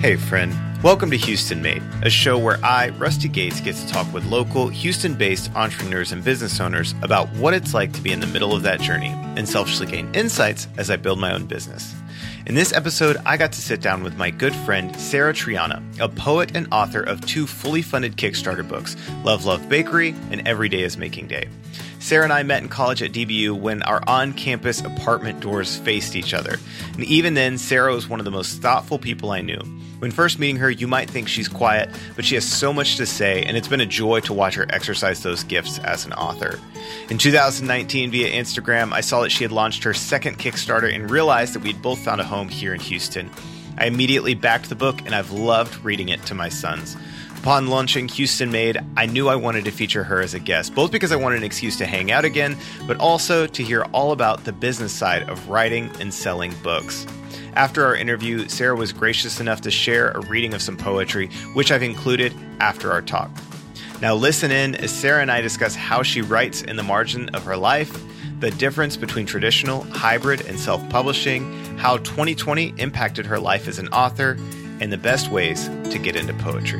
Hey friend, welcome to Houston Made, a show where I, Rusty Gates, get to talk with local, Houston-based entrepreneurs and business owners about what it's like to be in the middle of that journey and selfishly gain insights as I build my own business. In this episode, I got to sit down with my good friend, Sarah Triana, a poet and author of 2 fully funded Kickstarter books, Love Love Bakery and Every Day is Making Day. Sarah and I met in college at DBU when our on-campus apartment doors faced each other. And even then, Sarah was one of the most thoughtful people I knew. When first meeting her, you might think she's quiet, but she has so much to say, and it's been a joy to watch her exercise those gifts as an author. In 2019, via Instagram, I saw that she had launched her second Kickstarter and realized that we'd both found a home here in Houston. I immediately backed the book, and I've loved reading it to my sons. Upon launching Houston Made, I knew I wanted to feature her as a guest, both because I wanted an excuse to hang out again, but also to hear all about the business side of writing and selling books. After our interview, Sarah was gracious enough to share a reading of some poetry, which I've included after our talk. Now listen in as Sarah and I discuss how she writes in the margin of her life, the difference between traditional, hybrid, and self-publishing, how 2020 impacted her life as an author, and the best ways to get into poetry.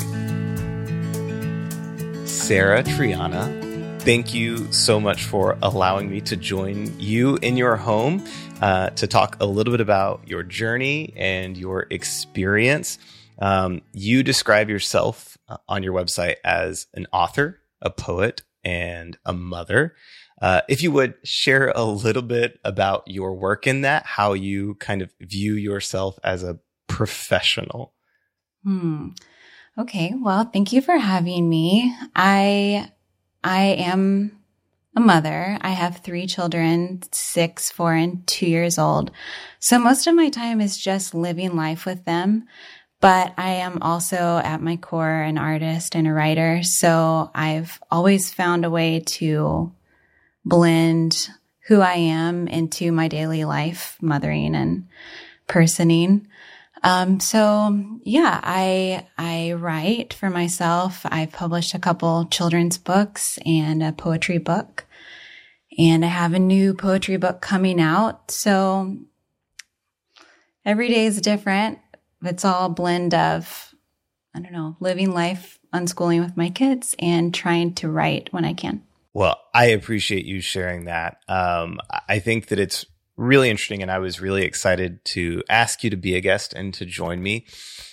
Sarah Triana, thank you so much for allowing me to join you in your home to talk a little bit about your journey and your experience. You describe yourself on your website as an author, a poet, and a mother. If you would share a little bit about your work in that, how you kind of view yourself as a professional. Okay. Well, thank you for having me. I am a mother. I have 3 children, 6, 4, and 2 years old. So most of my time is just living life with them. But I am also at my core an artist and a writer. So I've always found a way to blend who I am into my daily life, mothering and personing. I write for myself. I've published a couple children's books and a poetry book, and I have a new poetry book coming out. So every day is different. It's all a blend of, living life, unschooling with my kids, and trying to write when I can. Well, I appreciate you sharing that. I think that it's really interesting, and I was really excited to ask you to be a guest and to join me.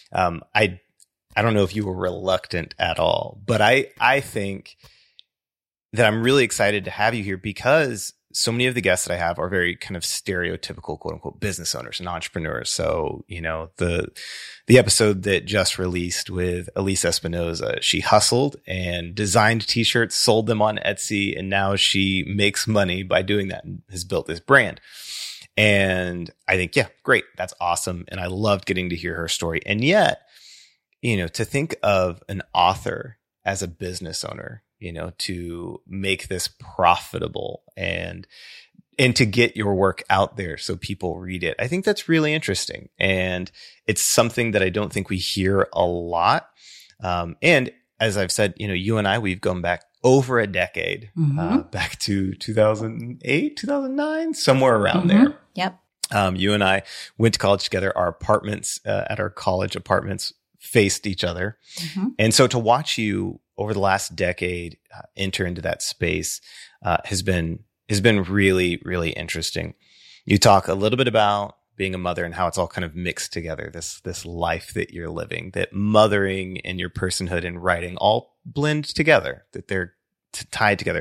I don't know if you were reluctant at all, but I think that I'm really excited to have you here because so many of the guests that I have are very kind of stereotypical, quote unquote, business owners and entrepreneurs. So, the episode that just released with Elise Espinoza, she hustled and designed t-shirts, sold them on Etsy, and now she makes money by doing that and has built this brand. And I think, yeah, great. That's awesome. And I loved getting to hear her story. And yet, to think of an author as a business owner, to make this profitable and to get your work out there so people read it. I think that's really interesting. And it's something that I don't think we hear a lot. And as I've said, you and I, we've gone back over a decade, back to 2008, 2009, somewhere around there. Yep. You and I went to college together. Our apartments at our college apartments faced each other. And so to watch you over the last decade enter into that space has been really, really interesting. You talk a little bit about being a mother and how it's all kind of mixed together, this life that you're living, that mothering and your personhood and writing all blend together, that they're tied together.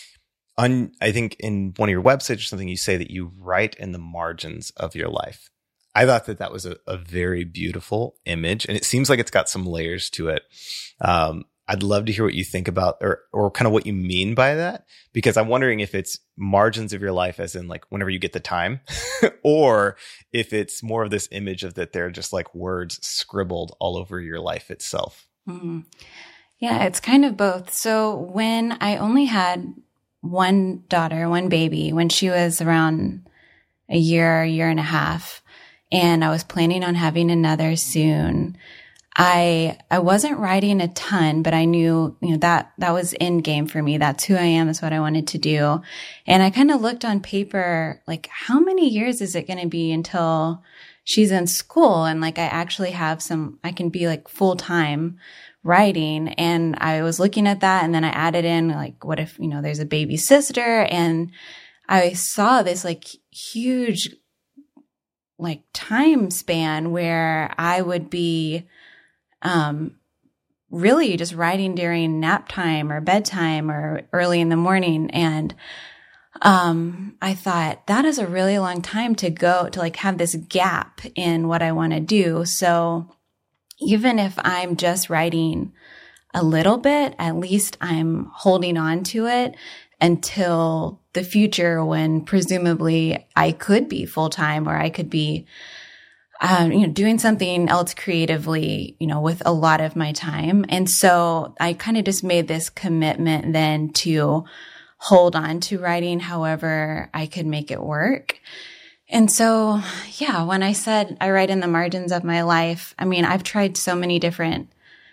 I think in one of your websites or something, you say that you write in the margins of your life. I thought that was a very beautiful image, and it seems like it's got some layers to it. I'd love to hear what you think about or kind of what you mean by that, because I'm wondering if it's margins of your life as in like whenever you get the time or if it's more of this image of that they're just like words scribbled all over your life itself. Yeah, it's kind of both. So when I only had one daughter, one baby, when she was around a year and a half, and I was planning on having another soon, I wasn't writing a ton, but I knew, that was in game for me. That's who I am. That's what I wanted to do. And I kind of looked on paper, like, how many years is it going to be until she's in school? And like, I actually have I can be like full time writing. And I was looking at that, and then I added in like, what if, there's a baby sister? And I saw this like huge like time span where I would be really just writing during nap time or bedtime or early in the morning. And I thought that is a really long time to go to like have this gap in what I want to do. So even if I'm just writing a little bit, at least I'm holding on to it until the future when presumably I could be full time, or I could be doing something else creatively, with a lot of my time. And so I kind of just made this commitment then to hold on to writing however I could make it work. And so, yeah, when I said I write in the margins of my life, I mean, I've tried so many different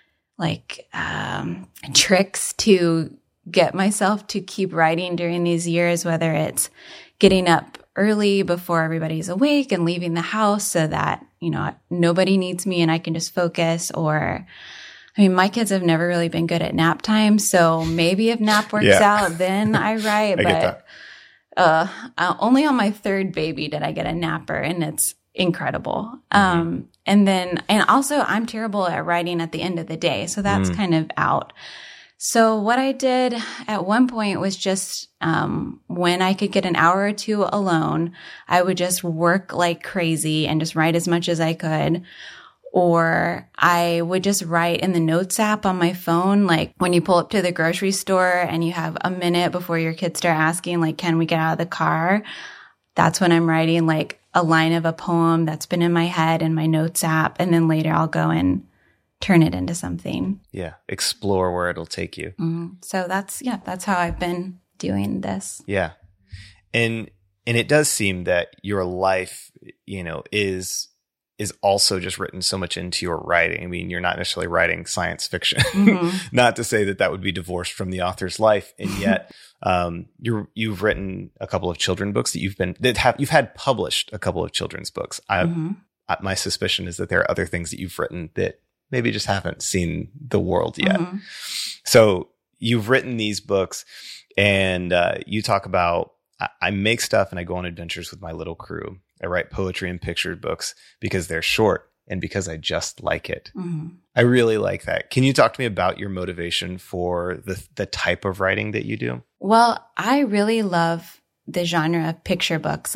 tricks to get myself to keep writing during these years, whether it's getting up early before everybody's awake and leaving the house so that, nobody needs me and I can just focus. Or, my kids have never really been good at nap time. So maybe if nap works out, then I write. But only on my third baby did I get a napper, and it's incredible. Mm-hmm. And also I'm terrible at writing at the end of the day. So that's kind of out. So what I did at one point was just when I could get an hour or two alone, I would just work like crazy and just write as much as I could. Or I would just write in the notes app on my phone, like when you pull up to the grocery store and you have a minute before your kids start asking, like, can we get out of the car? That's when I'm writing like a line of a poem that's been in my head in my notes app. And then later I'll go and turn it into something. Yeah. Explore where it'll take you. Mm-hmm. So that's how I've been doing this. Yeah. And it does seem that your life, is also just written so much into your writing. I mean, you're not necessarily writing science fiction, not to say that would be divorced from the author's life. And yet, you've written a couple of children's books you've had published a couple of children's books. My suspicion is that there are other things that you've written that maybe just haven't seen the world yet. Mm-hmm. So you've written these books, and you talk about, I make stuff and I go on adventures with my little crew. I write poetry and pictured books because they're short and because I just like it. Mm-hmm. I really like that. Can you talk to me about your motivation for the type of writing that you do? Well, I really love the genre of picture books.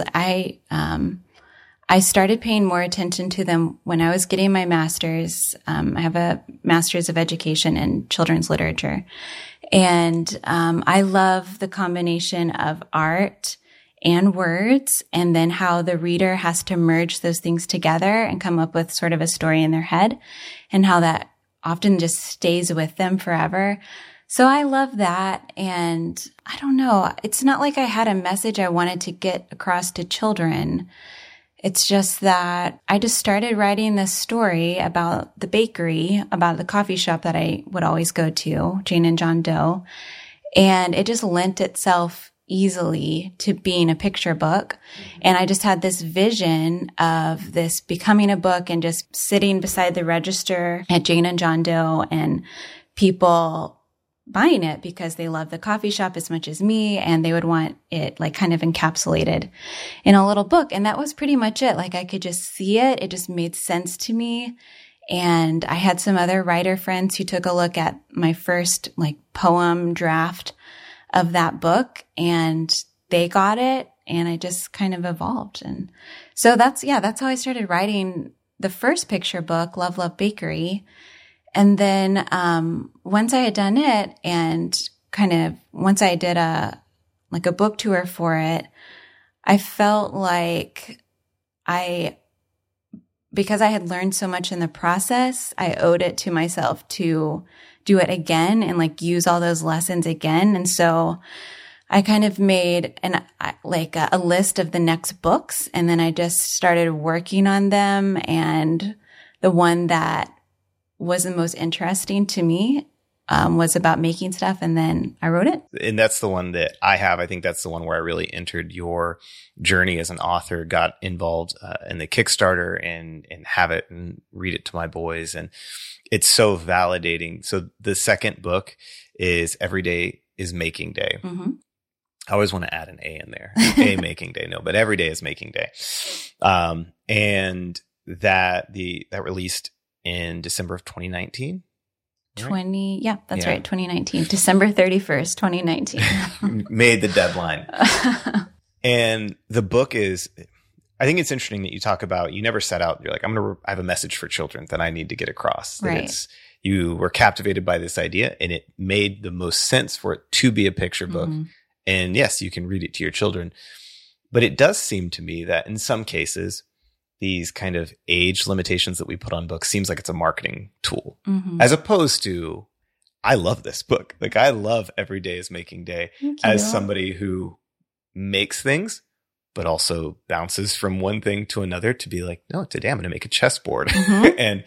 I started paying more attention to them when I was getting my master's. I have a master's of education in children's literature. And I love the combination of art and words, and then how the reader has to merge those things together and come up with sort of a story in their head, and how that often just stays with them forever. So I love that. And I don't know, it's not like I had a message I wanted to get across to children. It's just that I just started writing this story about the bakery, about the coffee shop that I would always go to, Jane and John Doe. And it just lent itself easily to being a picture book. And I just had this vision of this becoming a book and just sitting beside the register at Jane and John Doe, and people buying it because they love the coffee shop as much as me, and they would want it like kind of encapsulated in a little book. And that was pretty much it. Like I could just see it. It just made sense to me. And I had some other writer friends who took a look at my first like poem draft of that book, and they got it, and I just kind of evolved. And so that's how I started writing the first picture book, Love, Love Bakery. And then, once I had done it, and kind of once I did a book tour for it, I felt like because I had learned so much in the process, I owed it to myself to do it again and like use all those lessons again. And so I kind of made a list of the next books, and then I just started working on them. And the one that was the most interesting to me was about making stuff, and then I wrote it. And that's the one that I have. I think that's the one where I really entered your journey as an author, got involved in the Kickstarter and have it and read it to my boys. And it's so validating. So the second book is Every Day is Making Day. Mm-hmm. I always want to add an A in there. A making day. No, but Every Day is Making Day. And that released in December of 2019. Right? That's right. 2019, December 31st, 2019. Made the deadline. And the book is, I think it's interesting that you talk about, you never set out, you're like, I have a message for children that I need to get across. Right. You were captivated by this idea, and it made the most sense for it to be a picture book. Mm-hmm. And yes, you can read it to your children. But it does seem to me that in some cases, these kind of age limitations that we put on books seems like it's a marketing tool, mm-hmm. as opposed to, I love this book. Like, I love Every Day is Making Day as somebody who makes things, but also bounces from one thing to another to be like, no, today I'm going to make a chessboard. Mm-hmm. And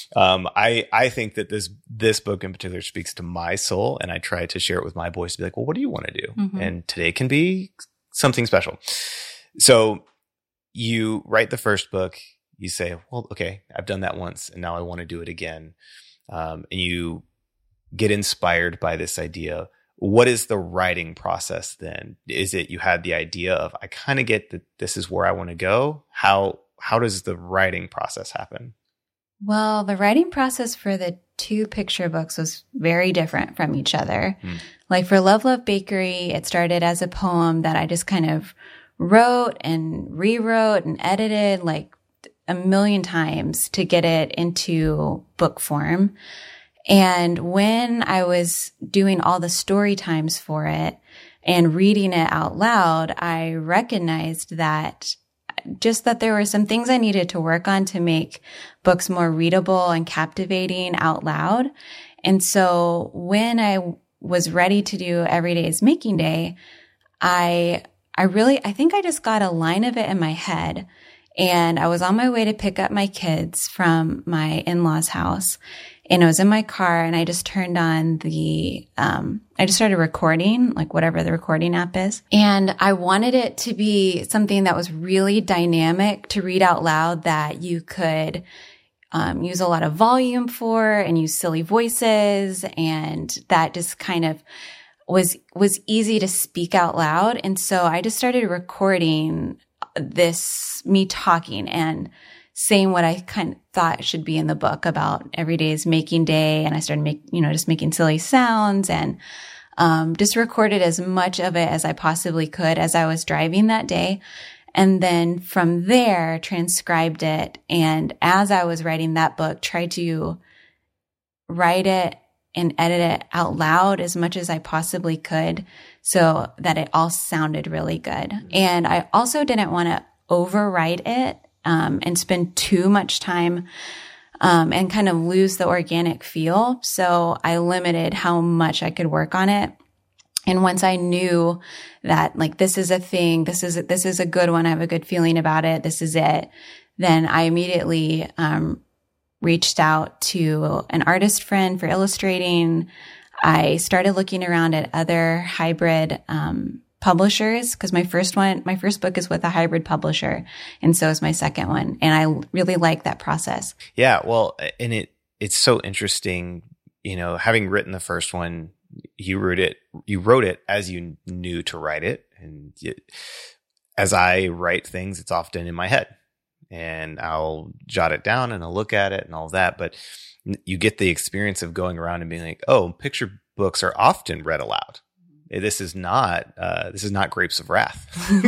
I think that this book in particular speaks to my soul, and I try to share it with my boys to be like, well, what do you want to do? Mm-hmm. And today can be something special. So you write the first book, you say, well, okay, I've done that once and now I want to do it again. And you get inspired by this idea. What is the writing process then? Is it you had the idea of, I kind of get that this is where I want to go? How does the writing process happen? Well, the writing process for the two picture books was very different from each other. Like for Love Love Bakery, it started as a poem that I just kind of wrote and rewrote and edited like a million times to get it into book form. And when I was doing all the story times for it and reading it out loud, I recognized that there were some things I needed to work on to make books more readable and captivating out loud. And so when I was ready to do Every Day is Making Day, I think I just got a line of it in my head, and I was on my way to pick up my kids from my in-laws' house, and I was in my car, and I just turned on I just started recording, like whatever the recording app is. And I wanted it to be something that was really dynamic to read out loud, that you could use a lot of volume for and use silly voices, and that just kind of was easy to speak out loud. And so I just started recording me talking and saying what I kind of thought should be in the book about Every Day is Making Day. And I started just making silly sounds and just recorded as much of it as I possibly could as I was driving that day. And then from there, transcribed it. And as I was writing that book, tried to write it and edit it out loud as much as I possibly could so that it all sounded really good. And I also didn't want to overwrite it and spend too much time and kind of lose the organic feel. So I limited how much I could work on it. And once I knew that like, this is a thing, this is a good one, I have a good feeling about it, this is it, then I immediately reached out to an artist friend for illustrating. I started looking around at other hybrid publishers, because my first book is with a hybrid publisher, and so is my second one. And I really like that process. Yeah, well, and it's so interesting, having written the first one, you wrote it as you knew to write it. And as I write things, it's often in my head. And I'll jot it down and I'll look at it and all that. But you get the experience of going around and being like, oh, picture books are often read aloud. This is not Grapes of Wrath.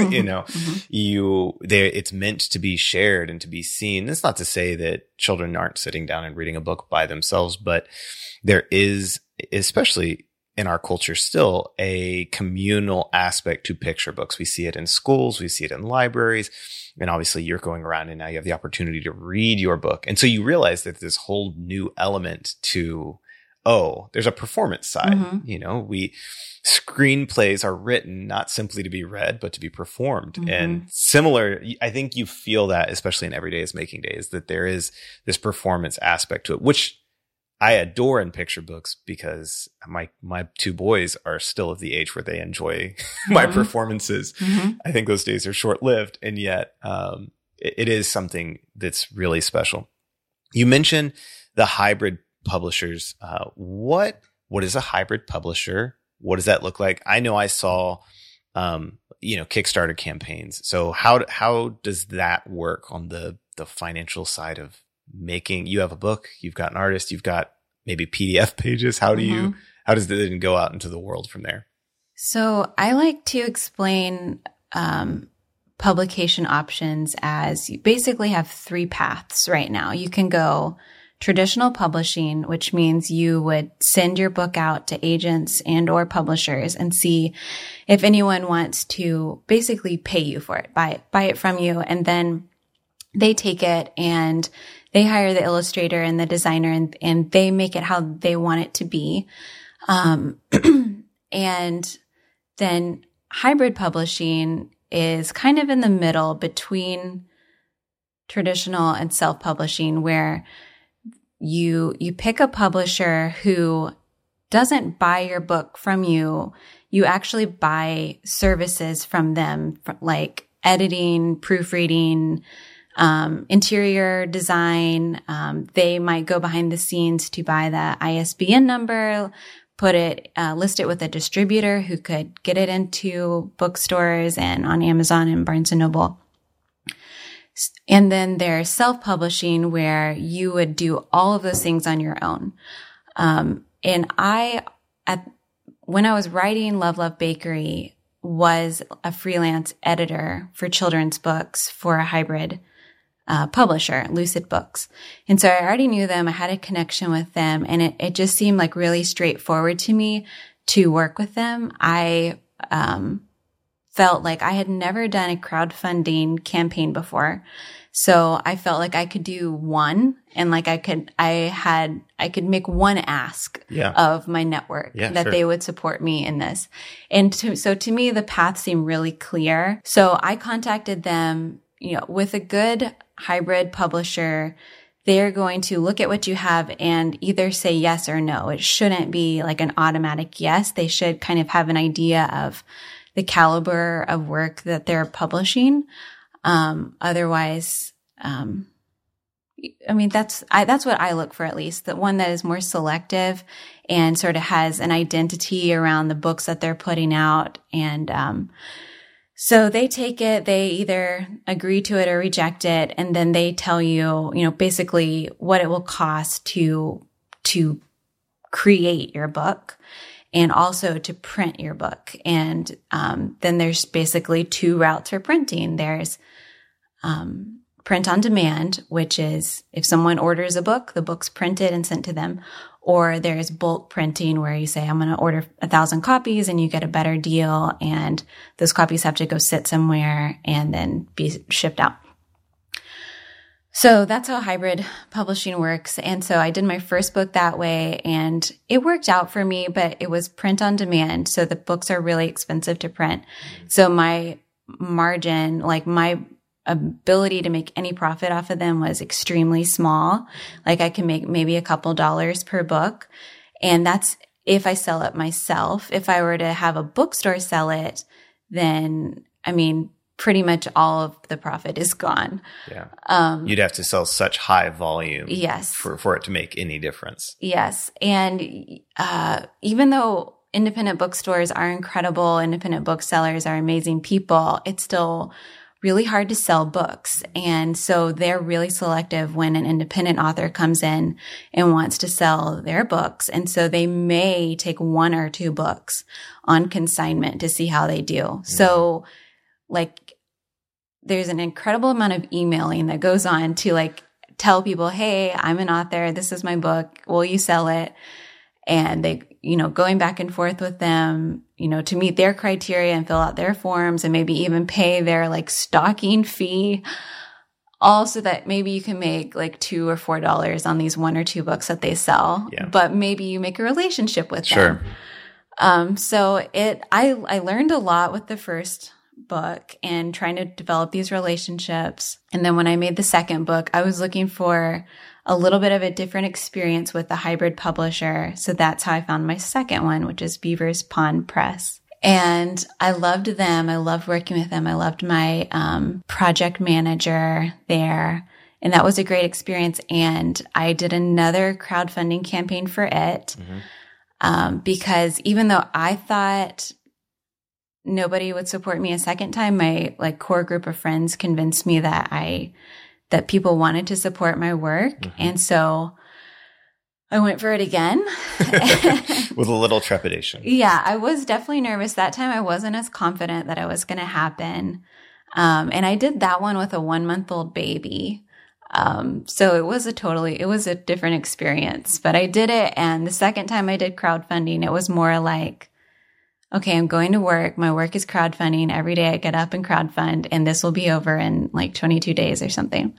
Mm-hmm. It's meant to be shared and to be seen. That's not to say that children aren't sitting down and reading a book by themselves, but there is, especially in our culture still, a communal aspect to picture books. We see it in schools, we see it in libraries, and obviously you're going around and now you have the opportunity to read your book. And so you realize that this whole new element to, there's a performance side. Mm-hmm. Screenplays are written not simply to be read, but to be performed. Mm-hmm. And similar, I think you feel that, especially in Every Day is Making Day, is that there is this performance aspect to it, which I adore in picture books because my two boys are still of the age where they enjoy my performances. I think those days are short lived, and yet it is something that's really special. You mentioned the hybrid publishers. What is a hybrid publisher? What does that look like? I know I saw, Kickstarter campaigns. So how does that work on the financial side of making? You have a book, you've got an artist, you've got maybe PDF pages. How does it go out into the world from there? So I like to explain publication options as you basically have three paths right now. You can go traditional publishing, which means you would send your book out to agents and or publishers and see if anyone wants to basically pay you for it, buy it from you. And then they take it and they hire the illustrator and the designer and they make it how they want it to be. And then hybrid publishing is kind of in the middle between traditional and self-publishing, where you pick a publisher who doesn't buy your book from you. You actually buy services from them, like editing, proofreading, interior design. They might go behind the scenes to buy the ISBN number, list it with a distributor who could get it into bookstores and on Amazon and Barnes and Noble. And then there's self-publishing, where you would do all of those things on your own. When I was writing Love Bakery, was a freelance editor for children's books for a hybrid publisher, Lucid Books. And so I already knew them. I had a connection with them, and it just seemed like really straightforward to me to work with them. I felt like I had never done a crowdfunding campaign before. So I felt like I could do one, and like I could make one ask of my network that they would support me in this. And so to me, the path seemed really clear. So I contacted them, with a good hybrid publisher. They're going to look at what you have and either say yes or no. It shouldn't be like an automatic yes. They should kind of have an idea of the caliber of work that they're publishing. Otherwise, that's what I look for, at least, the one that is more selective and sort of has an identity around the books that they're putting out. And, so they take it, they either agree to it or reject it. And then they tell you, basically what it will cost to create your book and also to print your book. And, then there's basically two routes for printing. There's, print on demand, which is if someone orders a book, the book's printed and sent to them. Or there's bulk printing, where you say, I'm going to order 1,000 copies and you get a better deal. And those copies have to go sit somewhere and then be shipped out. So that's how hybrid publishing works. And so I did my first book that way, and it worked out for me, but it was print on demand. So the books are really expensive to print. So my margin, like my ability to make any profit off of them, was extremely small. Like I can make maybe a couple dollars per book. And that's if I sell it myself. If I were to have a bookstore sell it, then, pretty much all of the profit is gone. Yeah. You'd have to sell such high volume. Yes. For it to make any difference. Yes. And, even though independent bookstores are incredible, independent booksellers are amazing people, it's still really hard to sell books. And so they're really selective when an independent author comes in and wants to sell their books. And so they may take one or two books on consignment to see how they do. Mm-hmm. So there's an incredible amount of emailing that goes on to tell people, hey, I'm an author. This is my book. Will you sell it? And they, going back and forth with them, to meet their criteria and fill out their forms and maybe even pay their stocking fee, all so that maybe you can make $2 or $4 on these one or two books that they sell. Yeah. But maybe you make a relationship with them. So I learned a lot with the first book and trying to develop these relationships. And then when I made the second book, I was looking for a little bit of a different experience with the hybrid publisher. So that's how I found my second one, which is Beaver's Pond Press. And I loved them. I loved working with them. I loved my project manager there. And that was a great experience. And I did another crowdfunding campaign for it because even though I thought nobody would support me a second time, my core group of friends convinced me that that people wanted to support my work. And so I went for it again. With a little trepidation. Yeah, I was definitely nervous. That time I wasn't as confident that it was going to happen. And I did that one with a 1-month-old baby. So it was a different experience, but I did it. And the second time I did crowdfunding, it was more like, okay, I'm going to work. My work is crowdfunding. Every day I get up and crowdfund, and this will be over in 22 days or something.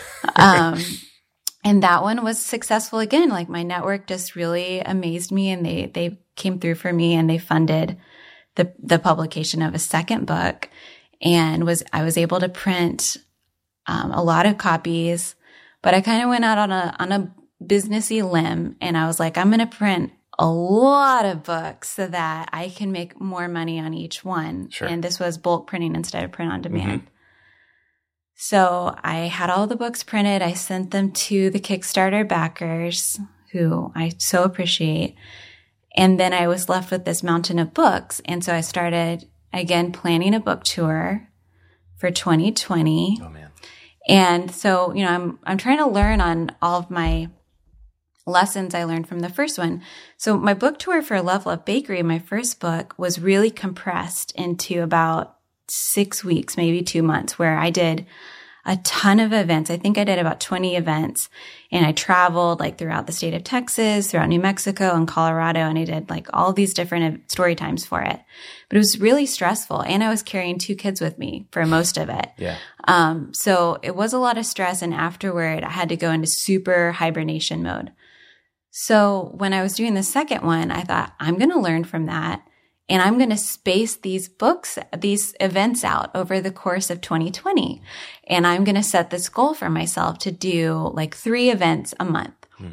And that one was successful again. My network just really amazed me, and they came through for me, and they funded the publication of a second book, and I was able to print a lot of copies. But I kind of went out on a businessy limb, and I was like, I'm going to print a lot of books so that I can make more money on each one. Sure. And this was bulk printing instead of print on demand. So I had all the books printed. I sent them to the Kickstarter backers, who I so appreciate. And then I was left with this mountain of books. And so I started, again, planning a book tour for 2020. Oh, man. And so, I'm trying to learn on all of my lessons I learned from the first one. So my book tour for Level Up Bakery, my first book, was really compressed into about 6 weeks, maybe 2 months, where I did a ton of events. I think I did about 20 events, and I traveled throughout the state of Texas, throughout New Mexico and Colorado. And I did all these different story times for it, but it was really stressful. And I was carrying 2 kids with me for most of it. Yeah. So it was a lot of stress. And afterward I had to go into super hibernation mode. So when I was doing the second one, I thought, I'm going to learn from that, and I'm going to space these events out over the course of 2020. And I'm going to set this goal for myself to do 3 events a month.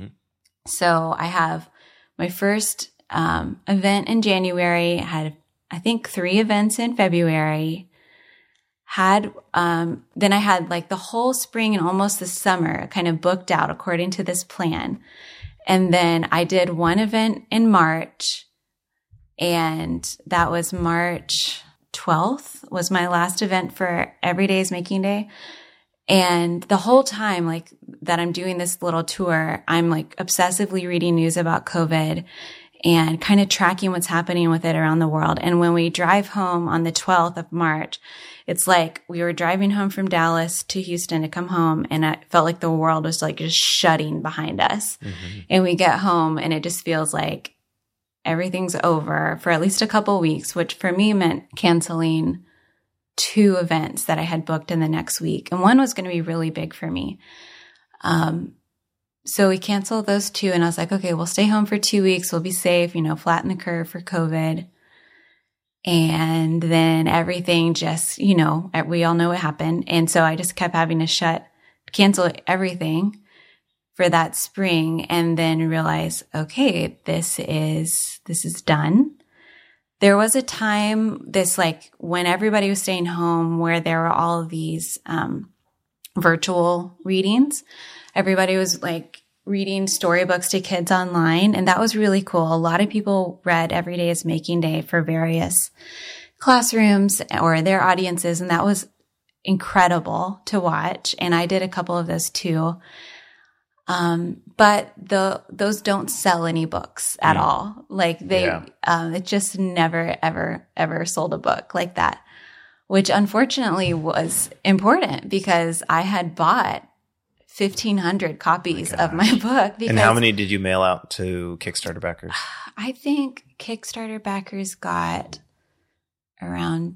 So I have my first event in January, had, I think, 3 events in February, then I had the whole spring and almost the summer kind of booked out according to this plan. And then I did 1 event in March, and that was March 12th was my last event for Every Day is Making Day. And the whole time that I'm doing this little tour, I'm obsessively reading news about COVID and kind of tracking what's happening with it around the world. And when we drive home on the 12th of March, it's we were driving home from Dallas to Houston to come home, and I felt like the world was just shutting behind us. And we get home, and it just feels like everything's over for at least a couple of weeks, which for me meant canceling 2 events that I had booked in the next week. And one was going to be really big for me. So we canceled those 2, and I was like, okay, we'll stay home for 2 weeks. We'll be safe, flatten the curve for COVID. And then everything just, we all know what happened. And so I just kept having to cancel everything for that spring, and then realize, okay, this is done. There was a time when everybody was staying home, where there were all of these virtual readings. Everybody was reading storybooks to kids online, and that was really cool. A lot of people read Every Day is Making Day for various classrooms or their audiences, and that was incredible to watch. And I did a couple of those too. But those don't sell any books at all. It just never, ever, ever sold a book like that, which unfortunately was important because I had bought 1,500 copies of my book. And how many did you mail out to Kickstarter backers? I think Kickstarter backers got around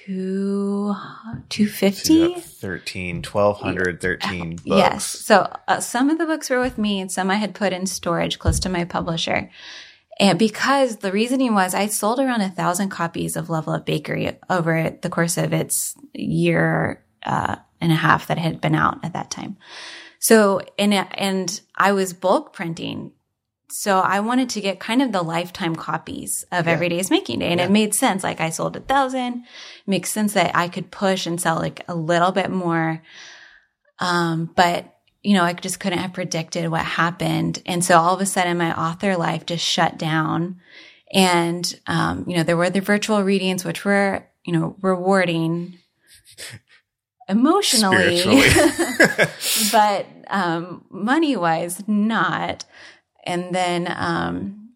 250. 1,200, 13 books. Yes. So some of the books were with me, and some I had put in storage close to my publisher. And because the reasoning was I sold around 1,000 copies of Level Up Bakery over the course of its year and a half that it had been out at that time. So, and I was bulk printing. So I wanted to get kind of the lifetime copies of Every Day is Making Day. And it made sense. Like I sold 1,000. It makes sense that I could push and sell like a little bit more. But I just couldn't have predicted what happened. And so all of a sudden my author life just shut down. And, there were the virtual readings, which were, rewarding emotionally, but, money wise, not. And then,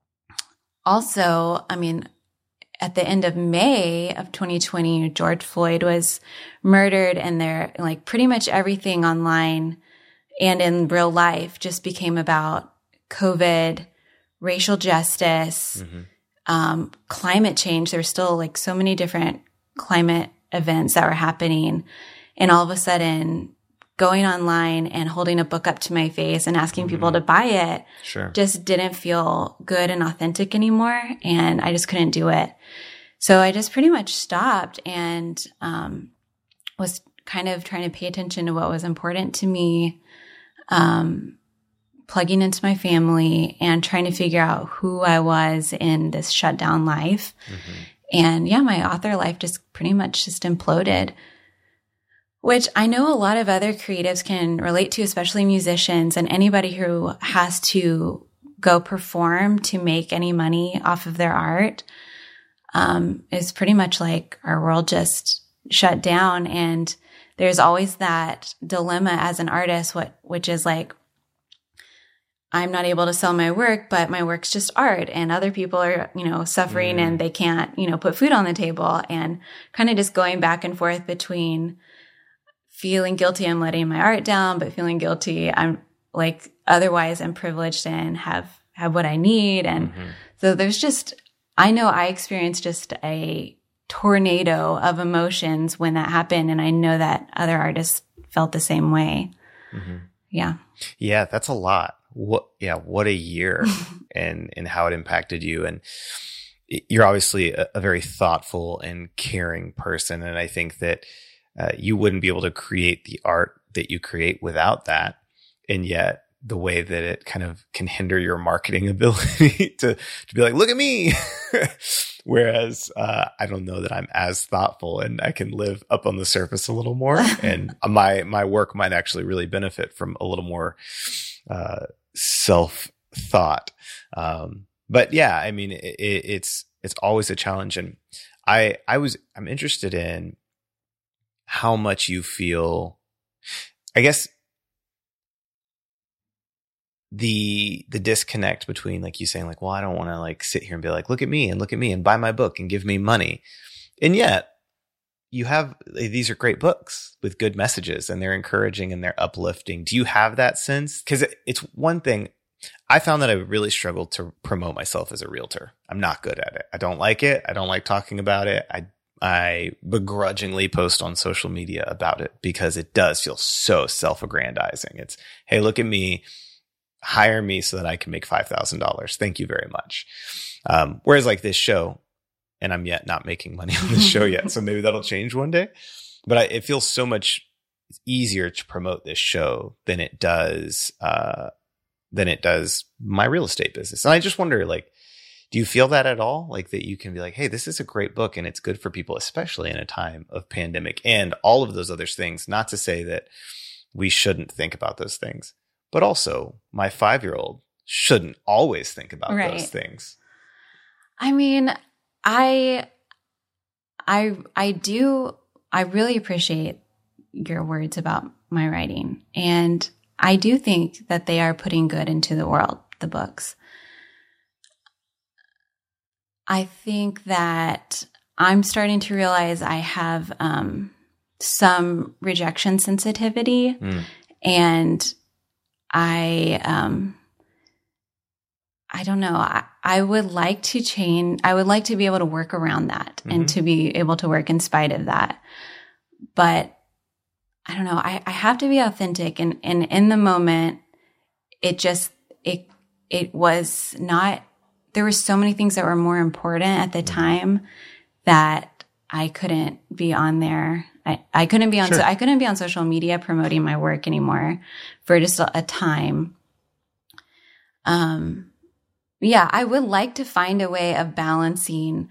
also, at the end of May of 2020, George Floyd was murdered, and there, like, pretty much everything online and in real life just became about COVID, racial justice, climate change. There's still like so many different climate events that were happening. And all of a sudden, going online and holding a book up to my face and asking people to buy it just didn't feel good and authentic anymore. And I just couldn't do it. So I just pretty much stopped and was kind of trying to pay attention to what was important to me, plugging into my family and trying to figure out who I was in this shutdown life. And my author life just pretty much just imploded, which I know a lot of other creatives can relate to, especially musicians and anybody who has to go perform to make any money off of their art. Is pretty much like our world just shut down. And there's always that dilemma as an artist, which is like, I'm not able to sell my work, but my work's just art, and other people are, suffering and they can't, put food on the table, and kind of just going back and forth between feeling guilty I'm letting my art down, but feeling guilty I'm like otherwise I'm privileged and have what I need. And so there's just, I know I experienced just a tornado of emotions when that happened. And I know that other artists felt the same way. Yeah. Yeah, that's a lot. What a year and how it impacted you. And you're obviously a very thoughtful and caring person. And I think that you wouldn't be able to create the art that you create without that. And yet the way that it kind of can hinder your marketing ability to be like, look at me. Whereas I don't know that I'm as thoughtful, and I can live up on the surface a little more. And my work might actually really benefit from a little more self-thought. But yeah, it's always a challenge. And I'm interested in how much you feel, I guess, the disconnect between, like, you saying like, well, I don't want to like sit here and be like, look at me and buy my book and give me money. And yet you have, these are great books with good messages, and they're encouraging and they're uplifting. Do you have that sense? Because it's one thing. I found that I really struggled to promote myself as a realtor. I'm not good at it. I don't like it. I don't like talking about it. I begrudgingly post on social media about it because it does feel so self-aggrandizing. It's, hey, look at me, hire me so that I can make $5,000. Thank you very much. Whereas like this show, and I'm yet not making money on this show yet, so maybe that'll change one day. But it feels so much easier to promote this show than it does my real estate business. And I just wonder, like, do you feel that at all? Like that you can be like, hey, this is a great book and it's good for people, especially in a time of pandemic and all of those other things. Not to say that we shouldn't think about those things, but also my 5-year-old shouldn't always think about those things. I mean, I really appreciate your words about my writing. And I do think that they are putting good into the world, the books. I think that I'm starting to realize I have some rejection sensitivity, and I don't know. I would like to change. I would like to be able to work around that and to be able to work in spite of that. But I don't know. I have to be authentic. And in the moment, it was not, there were so many things that were more important at the time that I couldn't be on there I couldn't be on, Sure. so I couldn't be on social media promoting my work anymore for just a time. Yeah, I would like to find a way of balancing,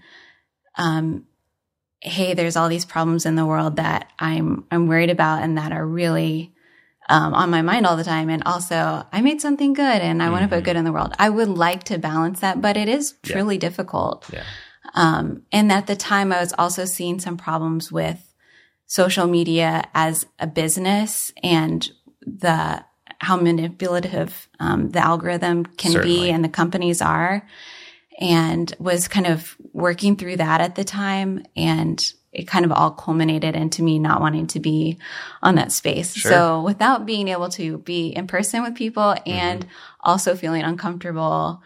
hey, there's all these problems in the world that I'm worried about and that are really on my mind all the time. And also, I made something good and I want to put good in the world. I would like to balance that, but it is truly difficult. Yeah. And at the time, I was also seeing some problems with social media as a business and how manipulative the algorithm can Certainly. be and the companies are, and was kind of working through that at the time. And it kind of all culminated into me not wanting to be on that space. Sure. So without being able to be in person with people and also feeling uncomfortable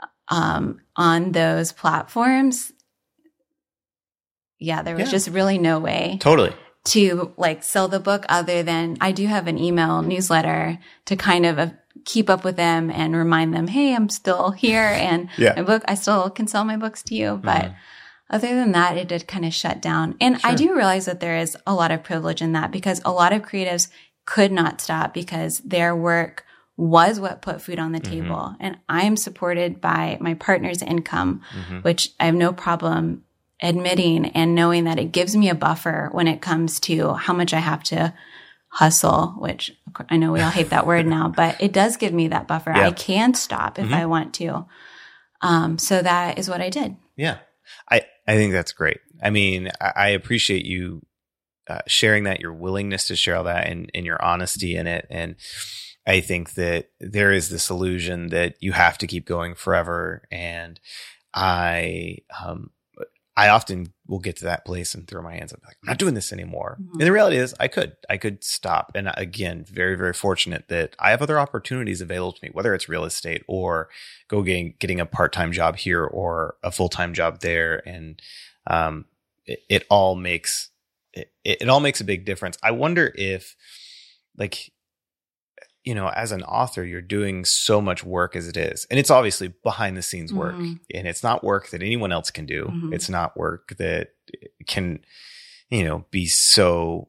on those platforms, there was just really no way Totally. to like sell the book other than I do have an email newsletter to kind of keep up with them and remind them, hey, I'm still here and my book, I still can sell my books to you. But other than that, it did kind of shut down. And I do realize that there is a lot of privilege in that because a lot of creatives could not stop because their work was what put food on the table. And I am supported by my partner's income, which I have no problem admitting and knowing that it gives me a buffer when it comes to how much I have to hustle, which I know we all hate that word now, but it does give me that buffer. I can stop if I want to. So that is what I did. Yeah. I think that's great. I mean, I appreciate you sharing that, your willingness to share all that and your honesty in it. And I think that there is this illusion that you have to keep going forever. And I often will get to that place and throw my hands up, like, I'm not doing this anymore. And the reality is I could stop. And again, very, very fortunate that I have other opportunities available to me, whether it's real estate or getting a part-time job here or a full-time job there. And it all makes a big difference. I wonder if, like, you know, as an author, you're doing so much work as it is. And it's obviously behind the scenes work. And it's not work that anyone else can do. It's not work that can, you know, be so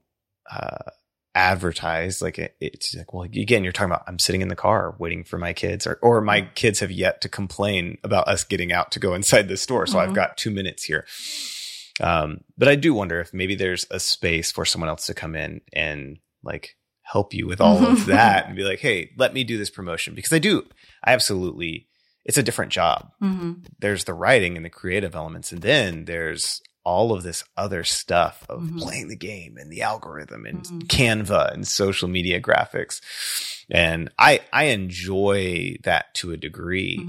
advertised. Like it's like, well, again, you're talking about, I'm sitting in the car waiting for my kids or my kids have yet to complain about us getting out to go inside the store. So I've got 2 minutes here. But I do wonder if maybe there's a space for someone else to come in and like help you with all of that and be like, hey, let me do this promotion, because I absolutely, it's a different job. There's the writing and the creative elements. And then there's all of this other stuff of playing the game and the algorithm and Canva and social media graphics. And I enjoy that to a degree.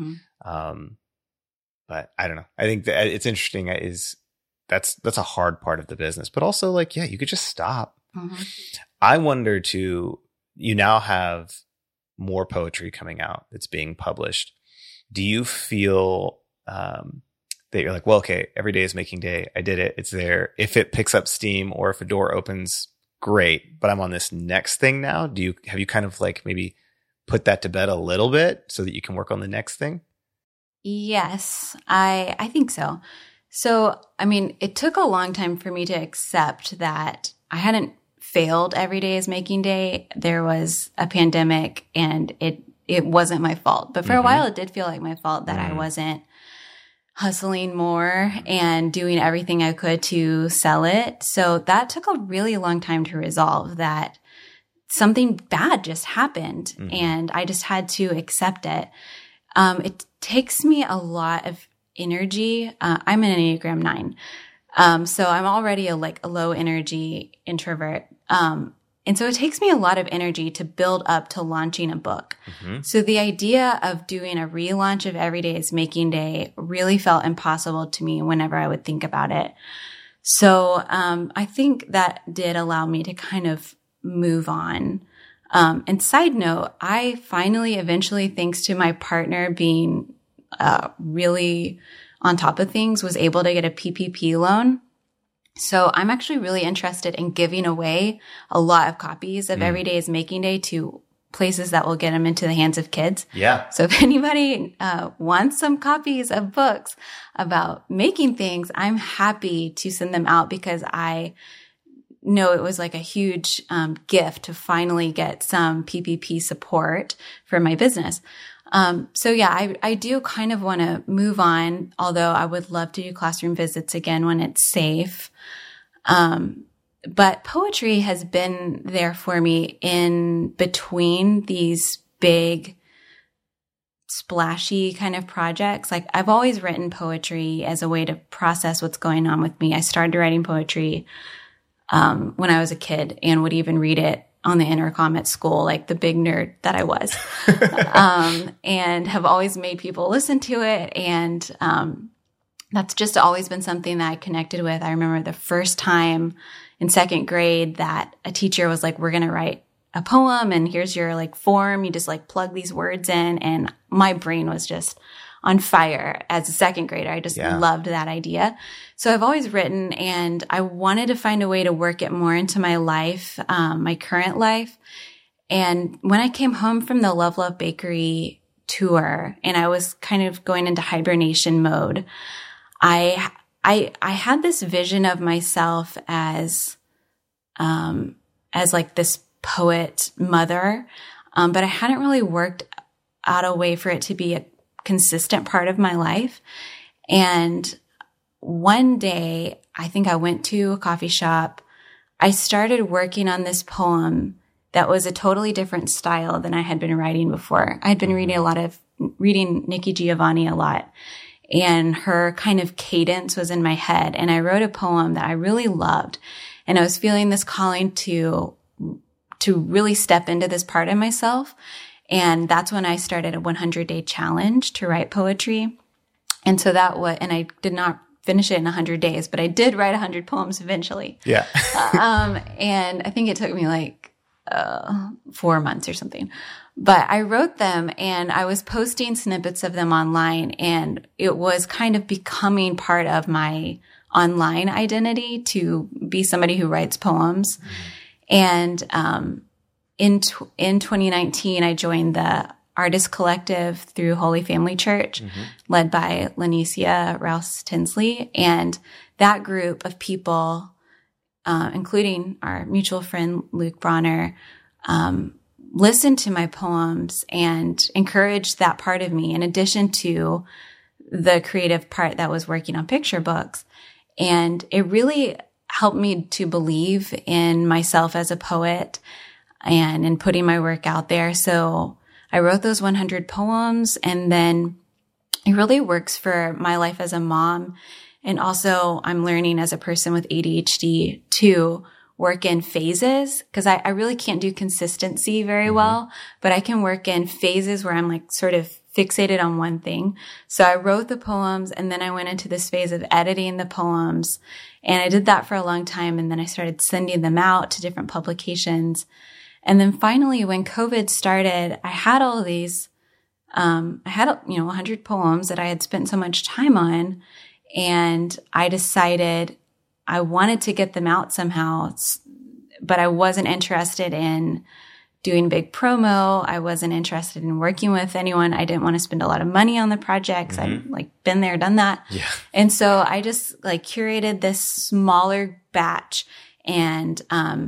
But I don't know. I think that it's interesting that's a hard part of the business, but also like, yeah, you could just stop. I wonder too, you now have more poetry coming out that's being published. Do you feel that you're like, well, okay, every day is making day. I did it. It's there. If it picks up steam or if a door opens, great. But I'm on this next thing now. Have you kind of like maybe put that to bed a little bit so that you can work on the next thing? Yes, I think so. So, I mean, it took a long time for me to accept that I hadn't failed every day is making day. There was a pandemic and it wasn't my fault. But for a while, it did feel like my fault that I wasn't hustling more and doing everything I could to sell it. So that took a really long time to resolve, that something bad just happened and I just had to accept it. It takes me a lot of energy. I'm an Enneagram 9. So I'm already a low energy introvert. And so it takes me a lot of energy to build up to launching a book. So the idea of doing a relaunch of Every Day is Making Day really felt impossible to me whenever I would think about it. So I think that did allow me to kind of move on. And side note, I finally, eventually, thanks to my partner being really on top of things, was able to get a PPP loan. So I'm actually really interested in giving away a lot of copies of Every Day is Making Day to places that will get them into the hands of kids. Yeah. So if anybody wants some copies of books about making things, I'm happy to send them out, because I know it was like a huge gift to finally get some PPP support for my business. So yeah, I do kind of want to move on, although I would love to do classroom visits again when it's safe. But poetry has been there for me in between these big, splashy kind of projects. Like I've always written poetry as a way to process what's going on with me. I started writing poetry when I was a kid and would even read it on the intercom at school, like the big nerd that I was, and have always made people listen to it. And that's just always been something that I connected with. I remember the first time in second grade that a teacher was like, we're going to write a poem and here's your like form. You just like plug these words in. And my brain was just on fire as a second grader. I just loved that idea. So I've always written and I wanted to find a way to work it more into my life, my current life. And when I came home from the Love Love Bakery tour and I was kind of going into hibernation mode, I had this vision of myself as like this poet mother. But I hadn't really worked out a way for it to be a consistent part of my life. And one day, I think I went to a coffee shop. I started working on this poem that was a totally different style than I had been writing before. I had been reading Nikki Giovanni a lot, and her kind of cadence was in my head. And I wrote a poem that I really loved. And I was feeling this calling to really step into this part of myself. And that's when I started a 100-day challenge to write poetry. And so and I did not finish it in 100 days, but I did write 100 poems eventually. Yeah. And I think it took me like 4 months or something. But I wrote them and I was posting snippets of them online, and it was kind of becoming part of my online identity to be somebody who writes poems. And in 2019, I joined the Artist Collective through Holy Family Church, led by Lanicia Rouse Tinsley. And that group of people, including our mutual friend Luke Bronner, listened to my poems and encouraged that part of me, in addition to the creative part that was working on picture books. And it really helped me to believe in myself as a poet and in putting my work out there. So I wrote those 100 poems, and then it really works for my life as a mom. And also I'm learning as a person with ADHD to work in phases, because I really can't do consistency very well, but I can work in phases where I'm like sort of fixated on one thing. So I wrote the poems, and then I went into this phase of editing the poems, and I did that for a long time. And then I started sending them out to different publications. And then finally, when COVID started, I had all of these, I had, 100 poems that I had spent so much time on. And I decided I wanted to get them out somehow, but I wasn't interested in doing big promo. I wasn't interested in working with anyone. I didn't want to spend a lot of money on the projects. I'd been there, done that. Yeah. And so I just curated this smaller batch and,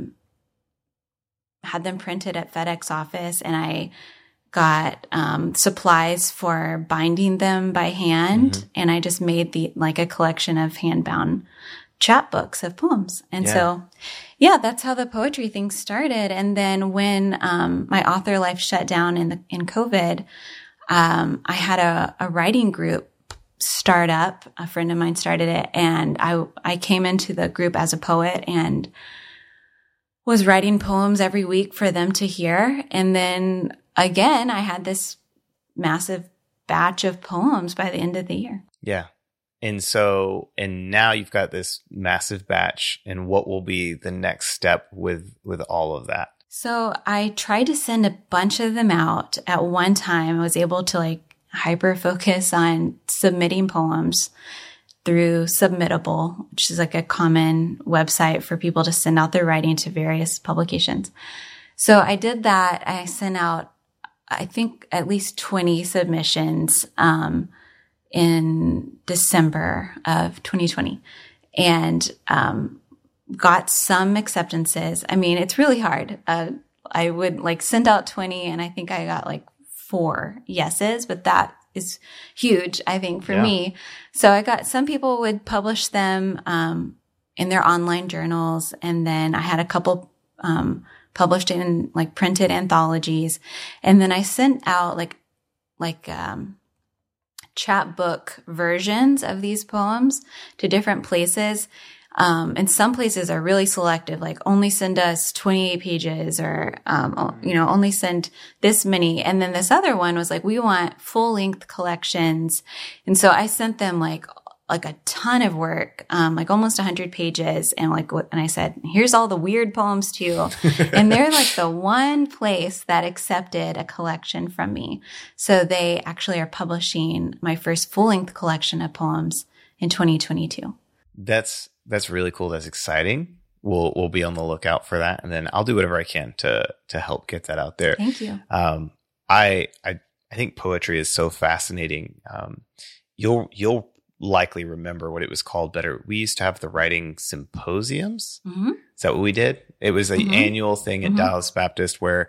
had them printed at FedEx office, and I got supplies for binding them by hand, and I just made a collection of hand-bound chapbooks of poems. And so, that's how the poetry thing started. And then when my author life shut down in COVID, I had a writing group start up. A friend of mine started it, and I came into the group as a poet and was writing poems every week for them to hear. And then again, I had this massive batch of poems by the end of the year. Yeah. And now you've got this massive batch, and what will be the next step with all of that? So I tried to send a bunch of them out at one time. I was able to hyper focus on submitting poems through Submittable, which is a common website for people to send out their writing to various publications. So I did that. I sent out, I think, at least 20 submissions in December of 2020. And got some acceptances. I mean, it's really hard. I would like send out 20 and I think I got like 4 yeses, but that is huge, I think, for me. So I got some people would publish them in their online journals. And then I had a couple published in like printed anthologies. And then I sent out like chapbook versions of these poems to different places. And some places are really selective, like only send us 28 pages or, only send this many. And then this other one was like, we want full length collections. And so I sent them like a ton of work, like almost 100 pages. And and I said, here's all the weird poems too. And they're like the one place that accepted a collection from me. So they actually are publishing my first full length collection of poems in 2022. That's really cool. That's exciting. We'll be on the lookout for that, and then I'll do whatever I can to help get that out there. Thank you. I think poetry is so fascinating. You'll likely remember what it was called better. We used to have the writing symposiums. Mm-hmm. Is that what we did? It was an annual thing at Dallas Baptist where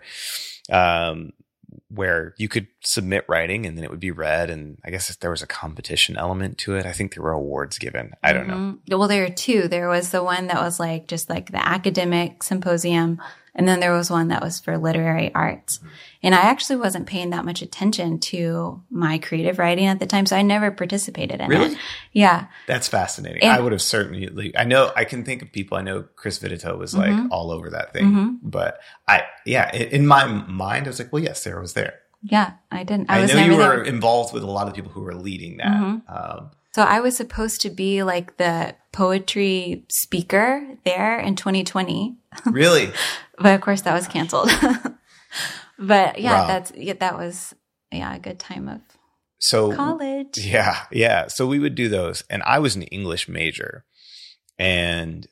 you could submit writing and then it would be read. And I guess there was a competition element to it. I think there were awards given. I don't know. Well, there were 2. There was the one that was like just like the academic symposium. And then there was one that was for literary arts. And I actually wasn't paying that much attention to my creative writing at the time. So I never participated in it. Yeah. That's fascinating. And I would have certainly, I can think of people. I know Chris Vitito was like all over that thing, but in my mind, I was like, well, yes, Sarah was there. Yeah, I didn't. I know you were involved with a lot of people who were leading that. So I was supposed to be like the poetry speaker there in 2020. Really? But of course that was canceled. But yeah, that was a good time of college. Yeah. So we would do those, and I was an English major, and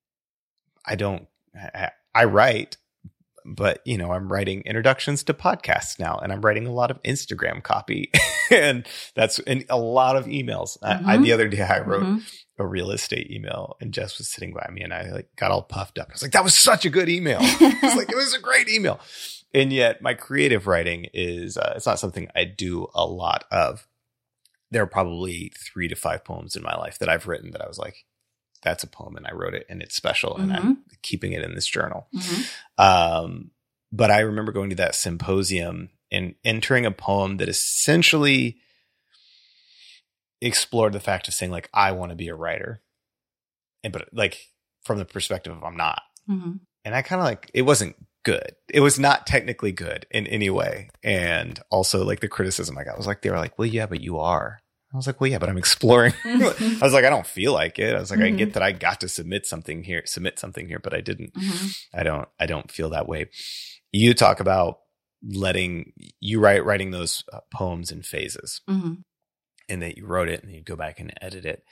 I write, but I'm writing introductions to podcasts now, and I'm writing a lot of Instagram copy, and a lot of emails. The other day I wrote a real estate email, and Jess was sitting by me, and I got all puffed up. I was like, that was such a good email. It was a great email. And yet my creative writing is, it's not something I do a lot of. There are probably 3 to 5 poems in my life that I've written that I was like, that's a poem and I wrote it and it's special and I'm keeping it in this journal. But I remember going to that symposium and entering a poem that essentially explored the fact of saying like, I want to be a writer. But like from the perspective of I'm not. And I kind of it wasn't good. It was not technically good in any way. And also like the criticism I got was like, they were like, well, yeah, but you are. I was like, well, yeah, but I'm exploring. I was like, I don't feel like it. I was like, I get that I got to submit something here, but I didn't. I don't feel that way. You talk about writing those poems in phases, and that you wrote it and you go back and edit it.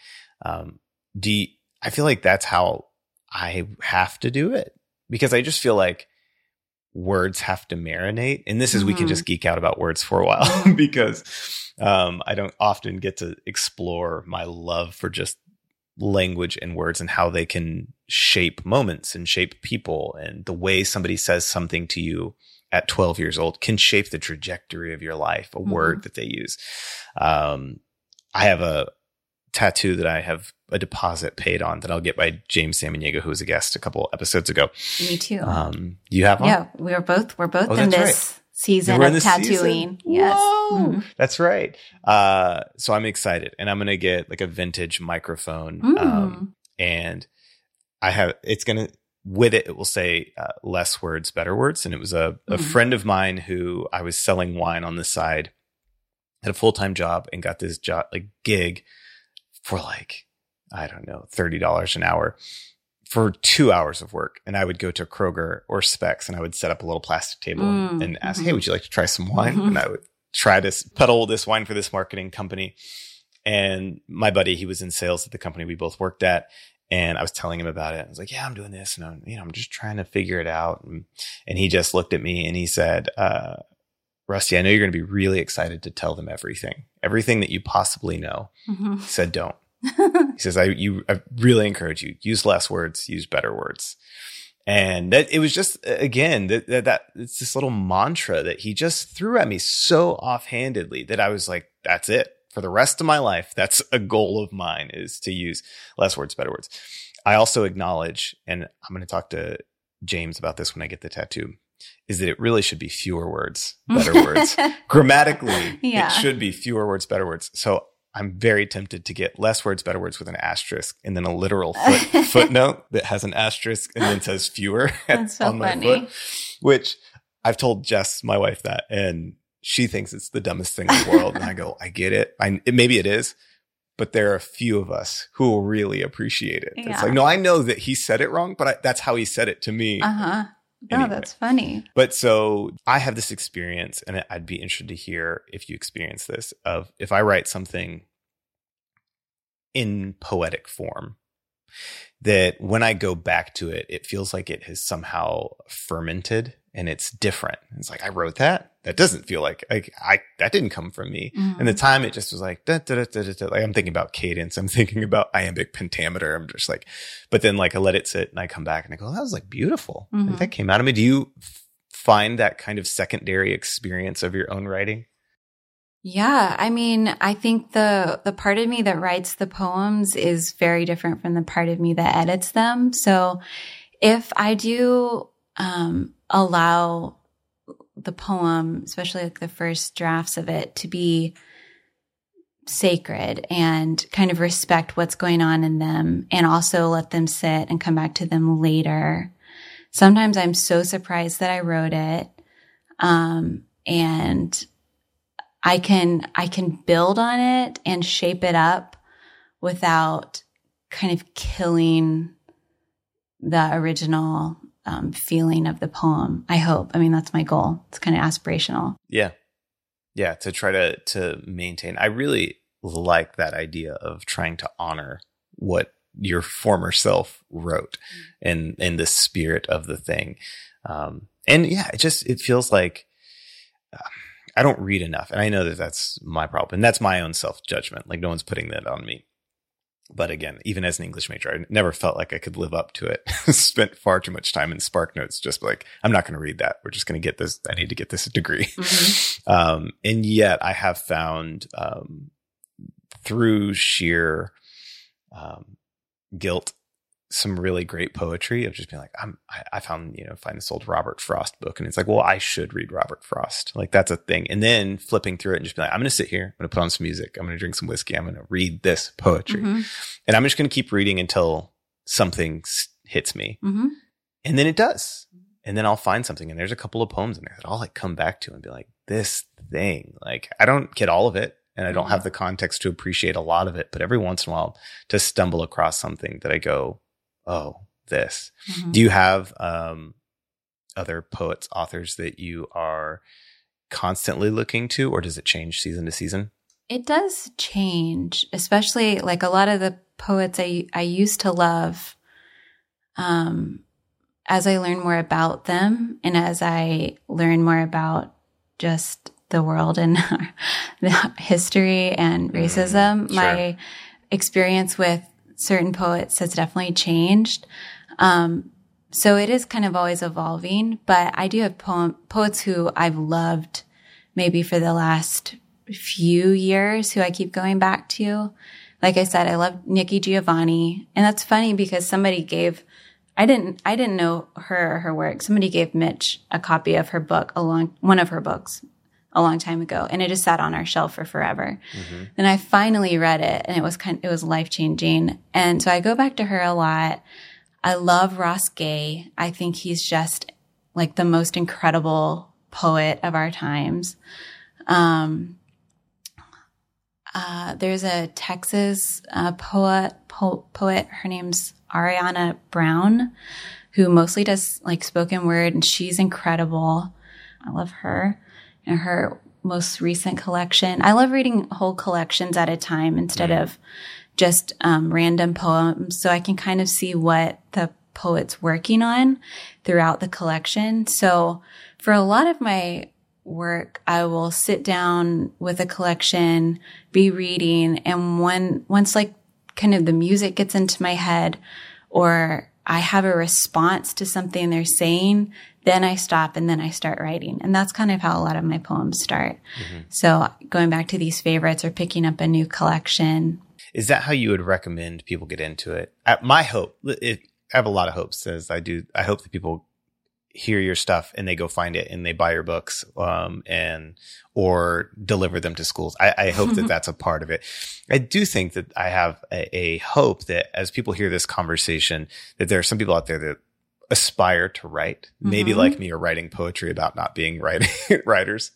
I feel like that's how I have to do it, because I just feel like words have to marinate. And this is, we can just geek out about words for a while because I don't often get to explore my love for just language and words and how they can shape moments and shape people. And the way somebody says something to you at 12 years old can shape the trajectory of your life, a word that they use. I have a tattoo that I have a deposit paid on that I'll get by James Samaniego, who was a guest a couple episodes ago. Me too. You have one? Yeah, we're both in this season of tattooing. Season? Yes. That's right. So I'm excited, and I'm going to get like a vintage microphone. And with it will say less words, better words. And it was a friend of mine who I was selling wine on the side, had a full-time job and got this job, gig for I don't know, $30 an hour for 2 hours of work. And I would go to Kroger or Specs and I would set up a little plastic table and ask, hey, would you like to try some wine? And I would try to peddle this wine for this marketing company. And my buddy, he was in sales at the company we both worked at. And I was telling him about it. I was like, yeah, I'm doing this. And I'm just trying to figure it out. And he just looked at me and he said, Rusty, I know you're going to be really excited to tell them everything that you possibly know. He said, don't. He says, I really encourage you, use less words, use better words. And that it was just, again, that it's this little mantra that he just threw at me so offhandedly that I was like, that's it. For the rest of my life, that's a goal of mine, is to use less words, better words. I also acknowledge, and I'm going to talk to James about this when I get the tattoo, is that it really should be fewer words, better words. Grammatically, it should be fewer words, better words. So I'm very tempted to get less words, better words with an asterisk, and then a literal footnote that has an asterisk and then says fewer on my foot, which I've told Jess, my wife, that, and she thinks it's the dumbest thing in the world. And I go, I get it. Maybe it is, but there are a few of us who will really appreciate it. Yeah. It's like, no, I know that he said it wrong, but that's how he said it to me. Uh-huh. Anyway. No, that's funny. But so I have this experience, and I'd be interested to hear if you experience this, of if I write something in poetic form, that when I go back to it, it feels like it has somehow fermented and it's different. It's like, I wrote that. That doesn't feel like that didn't come from me. Mm-hmm. And the time it just was like, da, da, da, da, da, da. Like I'm thinking about cadence. I'm thinking about iambic pentameter. I'm just like, but then like I let it sit and I come back and I go, that was like beautiful. Mm-hmm. Like, that came out of me. Do you find that kind of secondary experience of your own writing? Yeah. I mean, I think the part of me that writes the poems is very different from the part of me that edits them. So if I do allow the poem, especially like the first drafts of it, to be sacred and kind of respect what's going on in them, and also let them sit and come back to them later. Sometimes I'm so surprised that I wrote it. And I can build on it and shape it up without kind of killing the original feeling of the poem. I hope. I mean, that's my goal. It's kind of aspirational. Yeah. Yeah. To try to maintain. I really like that idea of trying to honor what your former self wrote and the spirit of the thing. And yeah, it feels like I don't read enough. And I know that that's my problem. And that's my own self-judgment. Like, no one's putting that on me. But again, even as an English major, I never felt like I could live up to it. Spent far too much time in SparkNotes, just like, I'm not going to read that. We're just going to get this. I need to get this degree. Mm-hmm. And yet I have found, through sheer, guilt, some really great poetry of just being like, I found this old Robert Frost book. And it's like, well, I should read Robert Frost. Like, that's a thing. And then flipping through it and just be like, I'm going to sit here. I'm going to put on some music. I'm going to drink some whiskey. I'm going to read this poetry. Mm-hmm. And I'm just going to keep reading until something hits me. Mm-hmm. And then it does. And then I'll find something. And there's a couple of poems in there that I'll like come back to and be like, this thing, like, I don't get all of it. And I don't have the context to appreciate a lot of it. But every once in a while to stumble across something that I go, oh, this. Mm-hmm. Do you have other poets, authors that you are constantly looking to, or does it change season to season? It does change, especially like a lot of the poets I used to love. As I learn more about them and as I learn more about just the world and the history and racism, sure. My experience with certain poets has definitely changed. So it is kind of always evolving, but I do have poets who I've loved maybe for the last few years who I keep going back to. Like I said, I love Nikki Giovanni. And that's funny because I didn't know her or her work. Somebody gave Mitch a copy of her book one of her books a long time ago, and it just sat on our shelf for forever. Mm-hmm. Then I finally read it, and it was life-changing. And so I go back to her a lot. I love Ross Gay. I think he's just like the most incredible poet of our times. There's a Texas poet. Her name's Ariana Brown, who mostly does like spoken word, and she's incredible. I love her. And her most recent collection. I love reading whole collections at a time instead of just random poems, so I can kind of see what the poet's working on throughout the collection. So for a lot of my work, I will sit down with a collection, be reading, and once like kind of the music gets into my head or I have a response to something they're saying, then I stop and then I start writing. And that's kind of how a lot of my poems start. Mm-hmm. So going back to these favorites or picking up a new collection. Is that how you would recommend people get into it? My hope, I have a lot of hopes as I hope that people hear your stuff and they go find it and they buy your books, or deliver them to schools. I hope that that's a part of it. I do think that I have a hope that as people hear this conversation, that there are some people out there that aspire to write, maybe like me, are writing poetry about not being writers.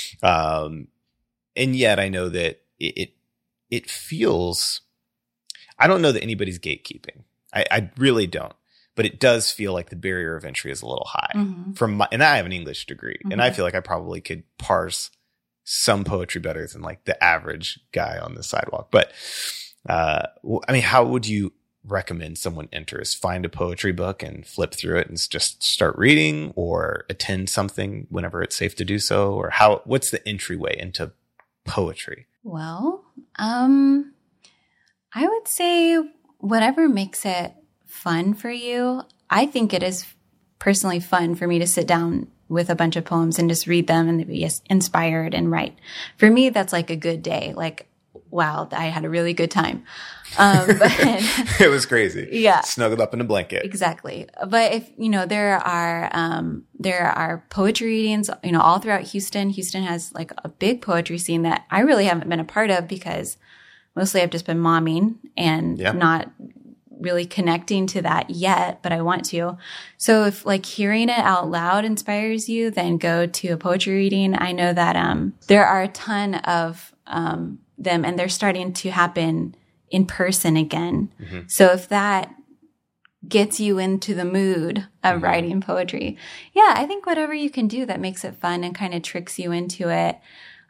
And yet I know that it feels, I don't know that anybody's gatekeeping. I really don't. But it does feel like the barrier of entry is a little high and I have an English degree and I feel like I probably could parse some poetry better than like the average guy on the sidewalk. But, I mean, how would you recommend someone enters? Find a poetry book and flip through it and just start reading, or attend something whenever it's safe to do so? Or what's the entryway into poetry? Well, I would say whatever makes it fun for you. I think it is personally fun for me to sit down with a bunch of poems and just read them and be inspired and write. For me, that's like a good day. Like, wow, I had a really good time. But it was crazy. Yeah. Snuggled up in a blanket. Exactly. But if, there are poetry readings, all throughout Houston. Houston has like a big poetry scene that I really haven't been a part of because mostly I've just been momming and not really connecting to that yet, but I want to. So if like hearing it out loud inspires you, then go to a poetry reading. I know that there are a ton of them and they're starting to happen in person again. So if that gets you into the mood of writing poetry, I think whatever you can do that makes it fun and kind of tricks you into it.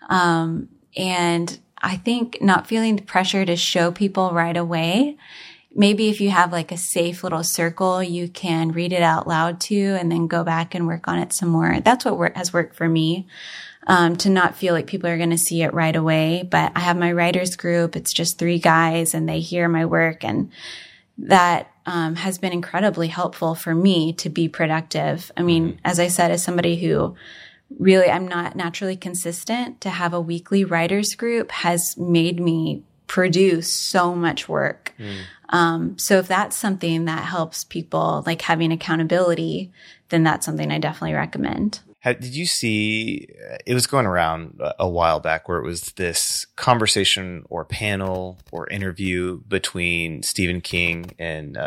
And I think not feeling the pressure to show people right away. Maybe if you have like a safe little circle, you can read it out loud to and then go back and work on it some more. That's what has worked for me, to not feel like people are going to see it right away. But I have my writers group. It's just 3 guys and they hear my work. And that has been incredibly helpful for me to be productive. I mean, as I said, as somebody who really, I'm not naturally consistent, to have a weekly writers group has made me produce so much work. So if that's something that helps people, like having accountability, then that's something I definitely recommend. Did you see, it was going around a while back where it was this conversation or panel or interview between Stephen King and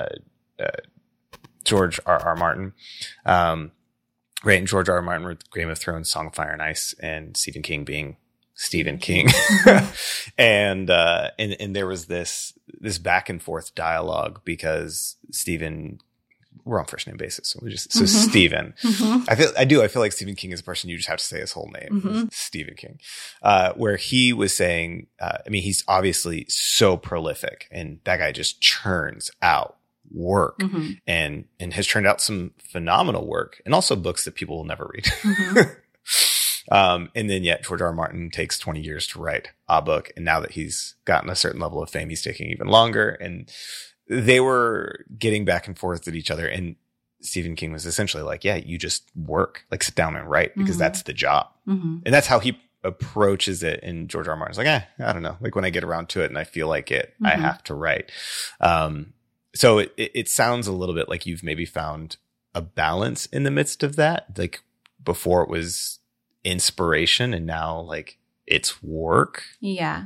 George R.R. Martin. Right, and George R.R. Martin wrote Game of Thrones, Song of Fire and Ice, and Stephen King being Stephen King. And there was this back and forth dialogue because Stephen, we're on first name basis. So Stephen, I feel like Stephen King is a person you just have to say his whole name. Stephen King, where he was saying, he's obviously so prolific and that guy just churns out work and has churned out some phenomenal work and also books that people will never read. And then yet George R.R. Martin takes 20 years to write a book. And now that he's gotten a certain level of fame, he's taking even longer. And they were getting back and forth at each other. And Stephen King was essentially like, you just work, like sit down and write because that's the job. And that's how he approaches it. And George R.R. Martin's like, I don't know. Like when I get around to it and I feel like it, I have to write. So it sounds a little bit like you've maybe found a balance in the midst of that. Like before it was inspiration and now like it's work. Yeah.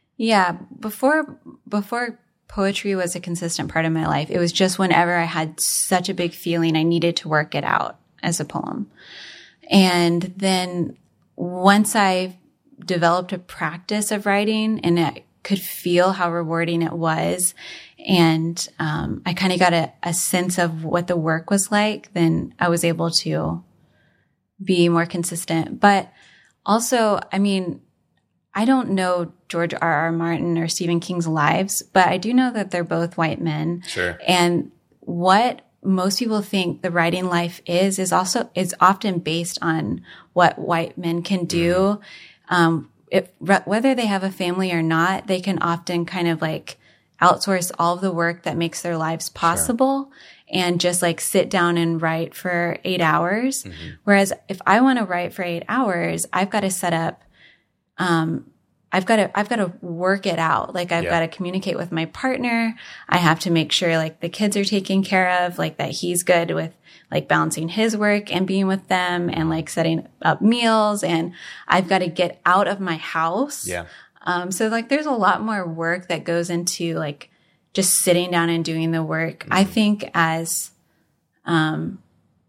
Before poetry was a consistent part of my life, it was just whenever I had such a big feeling I needed to work it out as a poem. And then once I developed a practice of writing and I could feel how rewarding it was, and I kind of got a sense of what the work was like, then I was able to be more consistent. But also, I don't know George R.R. Martin or Stephen King's lives, but I do know that they're both white men. Sure. And what most people think the writing life is often based on what white men can do. Whether they have a family or not, they can often kind of like outsource all of the work that makes their lives possible and just like sit down and write for 8 hours. Whereas if I want to write for 8 hours, I've got to set up, I've got to work it out. Like I've got to communicate with my partner. I have to make sure like the kids are taken care of, like that he's good with like balancing his work and being with them and like setting up meals. And I've got to get out of my house. Yeah. So like there's a lot more work that goes into like just sitting down and doing the work. I think as an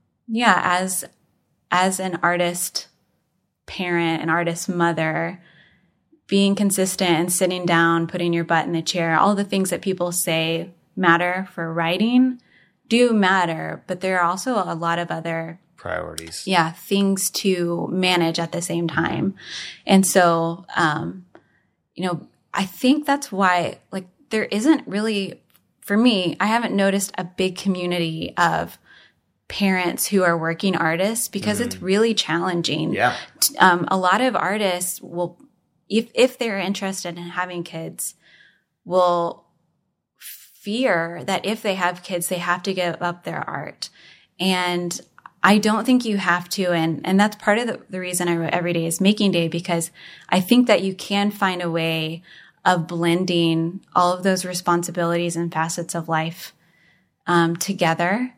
artist parent, an artist mother, being consistent and sitting down, putting your butt in the chair, all the things that people say matter for writing do matter, but there are also a lot of other priorities. Yeah, things to manage at the same time. And so, I think that's why, like, there isn't really, for me, I haven't noticed a big community of parents who are working artists because it's really challenging. Yeah. A lot of artists will, if they're interested in having kids, will fear that if they have kids, they have to give up their art. And I don't think you have to. And that's part of the reason I wrote Every Day is Making Day, because I think that you can find a way of blending all of those responsibilities and facets of life together.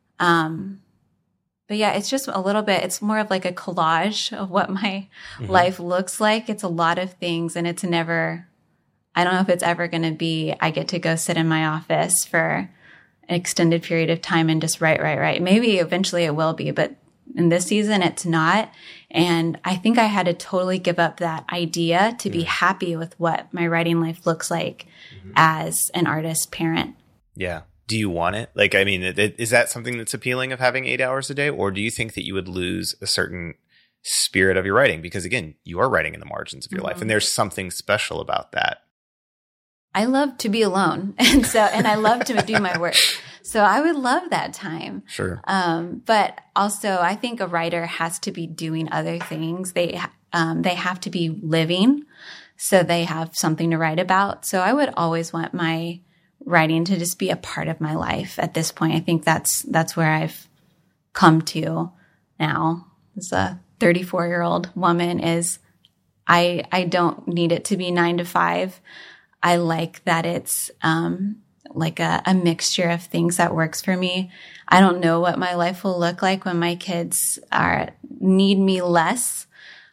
But yeah, it's just a little bit, it's more of like a collage of what my life looks like. It's a lot of things, and it's never, I don't know if it's ever going to be, I get to go sit in my office for an extended period of time and just write. Maybe eventually it will be, but in this season it's not. And I think I had to totally give up that idea to be happy with what my writing life looks like as an artist parent. Yeah. Do you want it? Like, I mean, is that something that's appealing of having 8 hours a day? Or do you think that you would lose a certain spirit of your writing? Because again, you are writing in the margins of your life, and there's something special about that. I love to be alone. And I love to do my work. So I would love that time. Sure. But also I think a writer has to be doing other things. They have to be living, so they have something to write about. So I would always want my writing to just be a part of my life at this point. I think that's where I've come to now as a 34-year-old woman is I don't need it to be 9 to 5. I like that it's like a mixture of things that works for me. I don't know what my life will look like when my kids need me less.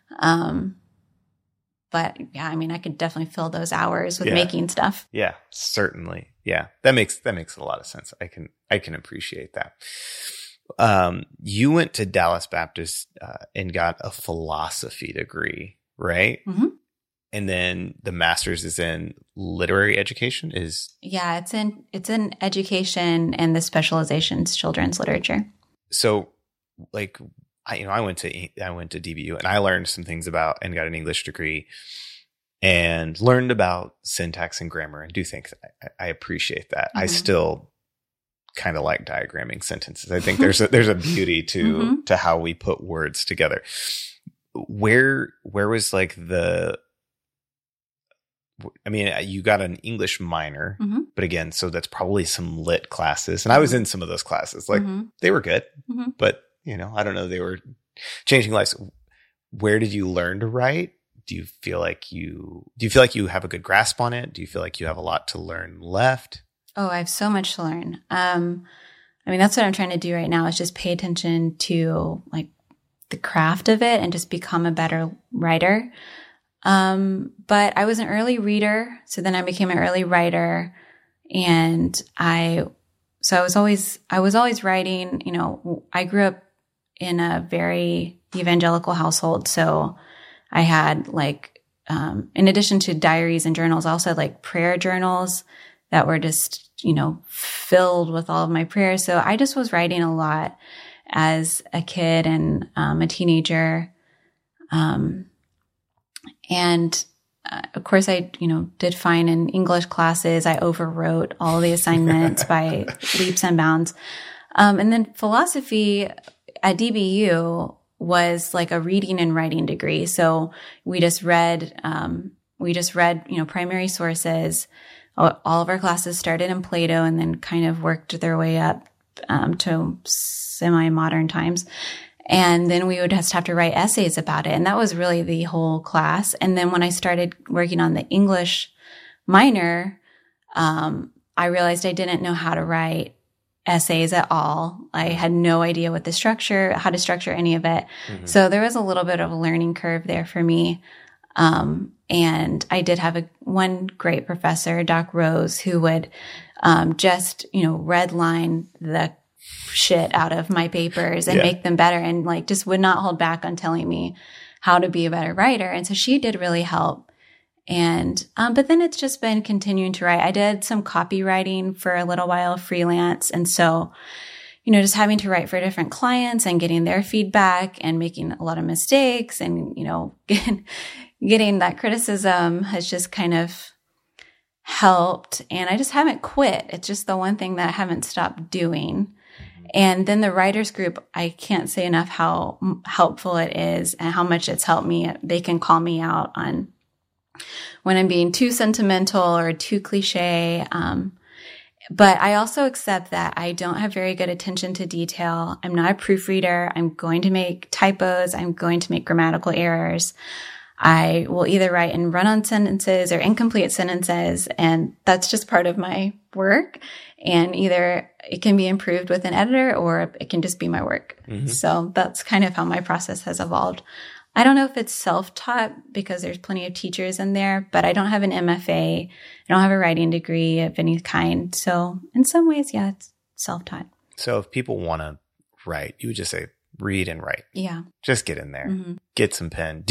But yeah, I mean, I could definitely fill those hours with making stuff. Yeah, certainly. Yeah, that makes a lot of sense. I can appreciate that. You went to Dallas Baptist and got a philosophy degree, right? Mm-hmm. And then the master's is in literary education. Yeah, it's in education, and the specialization is children's literature. So, like, I went to DBU, and I learned some things about and got an English degree, and learned about syntax and grammar, and do think I appreciate that. I still kind of like diagramming sentences. I think there's a beauty to how we put words together. Where was like you got an English minor, but again, so that's probably some lit classes. And I was in some of those classes. Like they were good, but I don't know, they were changing lives. Where did you learn to write? Do you feel like you have a good grasp on it? Do you feel like you have a lot to learn left? Oh, I have so much to learn. That's what I'm trying to do right now is just pay attention to like the craft of it and just become a better writer. But I was an early reader, so then I became an early writer, and I was always writing. I grew up in a very evangelical household, so I had like, in addition to diaries and journals, I also had like prayer journals that were just, filled with all of my prayers. So I just was writing a lot as a kid and a teenager. And of course, I, did fine in English classes. I overwrote all the assignments by leaps and bounds. And then philosophy at DBU was like a reading and writing degree. So we just read, primary sources, all of our classes started in Plato and then kind of worked their way up to semi-modern times. And then we would just have to write essays about it. And that was really the whole class. And then when I started working on the English minor, I realized I didn't know how to write essays at all. I had no idea how to structure any of it. Mm-hmm. So there was a little bit of a learning curve there for me. And I did have one great professor, Doc Rose, who would just, redline the shit out of my papers and make them better, and like just would not hold back on telling me how to be a better writer. And so she did really help. And but then it's just been continuing to write. I did some copywriting for a little while, freelance. And so, just having to write for different clients and getting their feedback and making a lot of mistakes and, getting that criticism has just kind of helped. And I just haven't quit. It's just the one thing that I haven't stopped doing. And then the writers group, I can't say enough how helpful it is and how much it's helped me. They can call me out on when I'm being too sentimental or too cliche. But I also accept that I don't have very good attention to detail. I'm not a proofreader. I'm going to make typos. I'm going to make grammatical errors. I will either write in run-on sentences or incomplete sentences, and that's just part of my work. And either it can be improved with an editor or it can just be my work. Mm-hmm. So that's kind of how my process has evolved. I don't know if it's self-taught because there's plenty of teachers in there, but I don't have an MFA. I don't have a writing degree of any kind. So in some ways, yeah, it's self-taught. So if people want to write, you would just say, read and write. Yeah. Just get in there. Mm-hmm. Get some pen.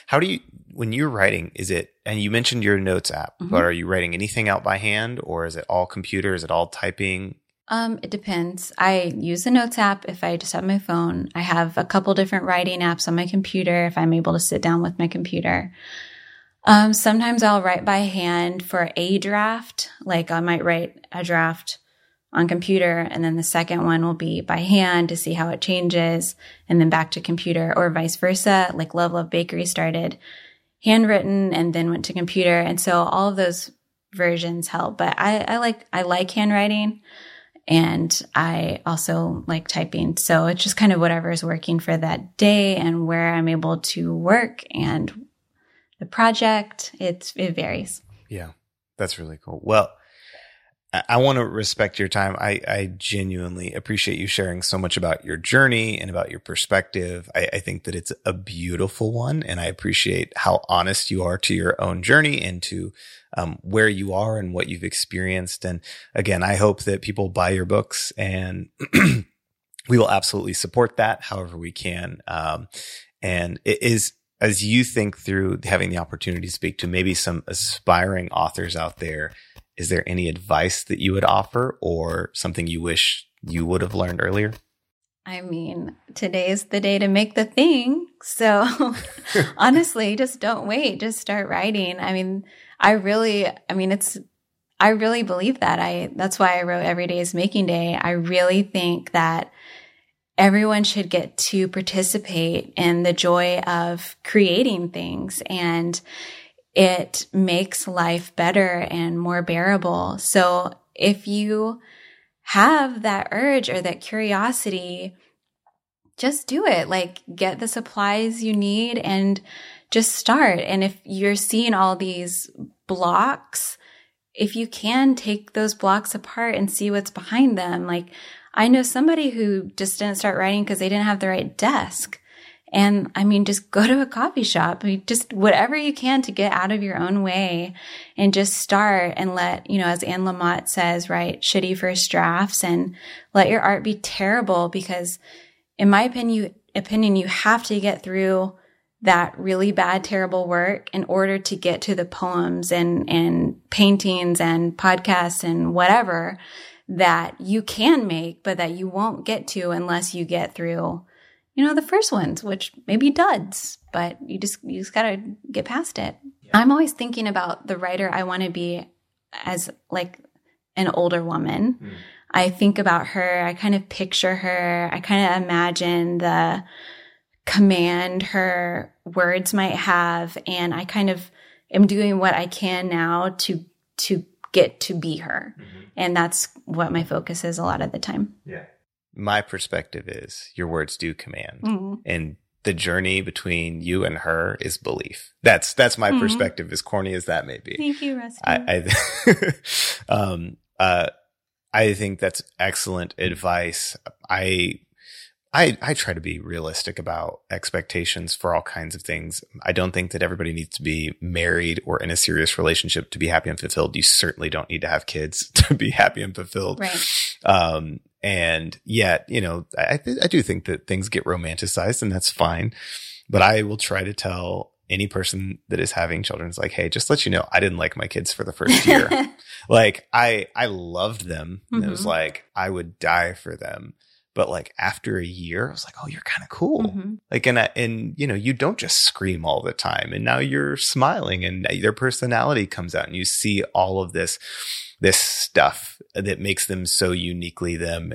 When you're writing, and you mentioned your notes app, mm-hmm. but are you writing anything out by hand, or is it all computer? Is it all typing? It depends. I use the notes app if I just have my phone. I have a couple different writing apps on my computer if I'm able to sit down with my computer. Sometimes I'll write by hand for a draft. Like I might write a draft on computer, and then the second one will be by hand to see how it changes, and then back to computer, or vice versa. Like Love Love Bakery started handwritten and then went to computer. And so all of those versions help. But I like handwriting, and I also like typing. So it's just kind of whatever is working for that day and where I'm able to work and the project. It varies. Yeah, that's really cool. Well, I want to respect your time. I genuinely appreciate you sharing so much about your journey and about your perspective. I think that it's a beautiful one, and I appreciate how honest you are to your own journey and to where you are and what you've experienced. And again, I hope that people buy your books, and we will absolutely support that however we can. And it is, as you think through having the opportunity to speak to maybe some aspiring authors out there, is there any advice that you would offer or something you wish you would have learned earlier? I mean, today is the day to make the thing. So honestly, just don't wait. Just start writing. I mean, I really believe that. That's why I wrote Every Day is Making Day. I really think that everyone should get to participate in the joy of creating things, and it makes life better and more bearable. So if you have that urge or that curiosity, just do it. Like, get the supplies you need and just start. And if you're seeing all these blocks, if you can take those blocks apart and see what's behind them. Like, I know somebody who just didn't start writing because they didn't have the right desk. And I mean, just go to a coffee shop, just whatever you can to get out of your own way and just start and let, as Anne Lamott says, write shitty first drafts and let your art be terrible, because in my opinion, you have to get through that really bad, terrible work in order to get to the poems and paintings and podcasts and whatever that you can make, but that you won't get to unless you get through the first ones, which may be duds, but you just gotta get past it. Yeah. I'm always thinking about the writer I want to be as like an older woman. Mm. I think about her. I kind of picture her. I kind of imagine the command her words might have. And I kind of am doing what I can now to get to be her. And that's what my focus is a lot of the time. Yeah. My perspective is your words do command. And the journey between you and her is belief. That's my perspective, as corny as that may be. Thank you, Rusty. I think that's excellent advice. I try to be realistic about expectations for all kinds of things. I don't think that everybody needs to be married or in a serious relationship to be happy and fulfilled. You certainly don't need to have kids to be happy and fulfilled. Right. And yet, you know, I do think that things get romanticized, and that's fine. But I will try to tell any person that is having children, it's like, hey, just let you know, I didn't like my kids for the first year. Like I loved them. And it was like, I would die for them. But like after a year, I was like, oh, you're kind of cool. Like, and you know, you don't just scream all the time, and now you're smiling and their personality comes out and you see all of this stuff that makes them so uniquely them.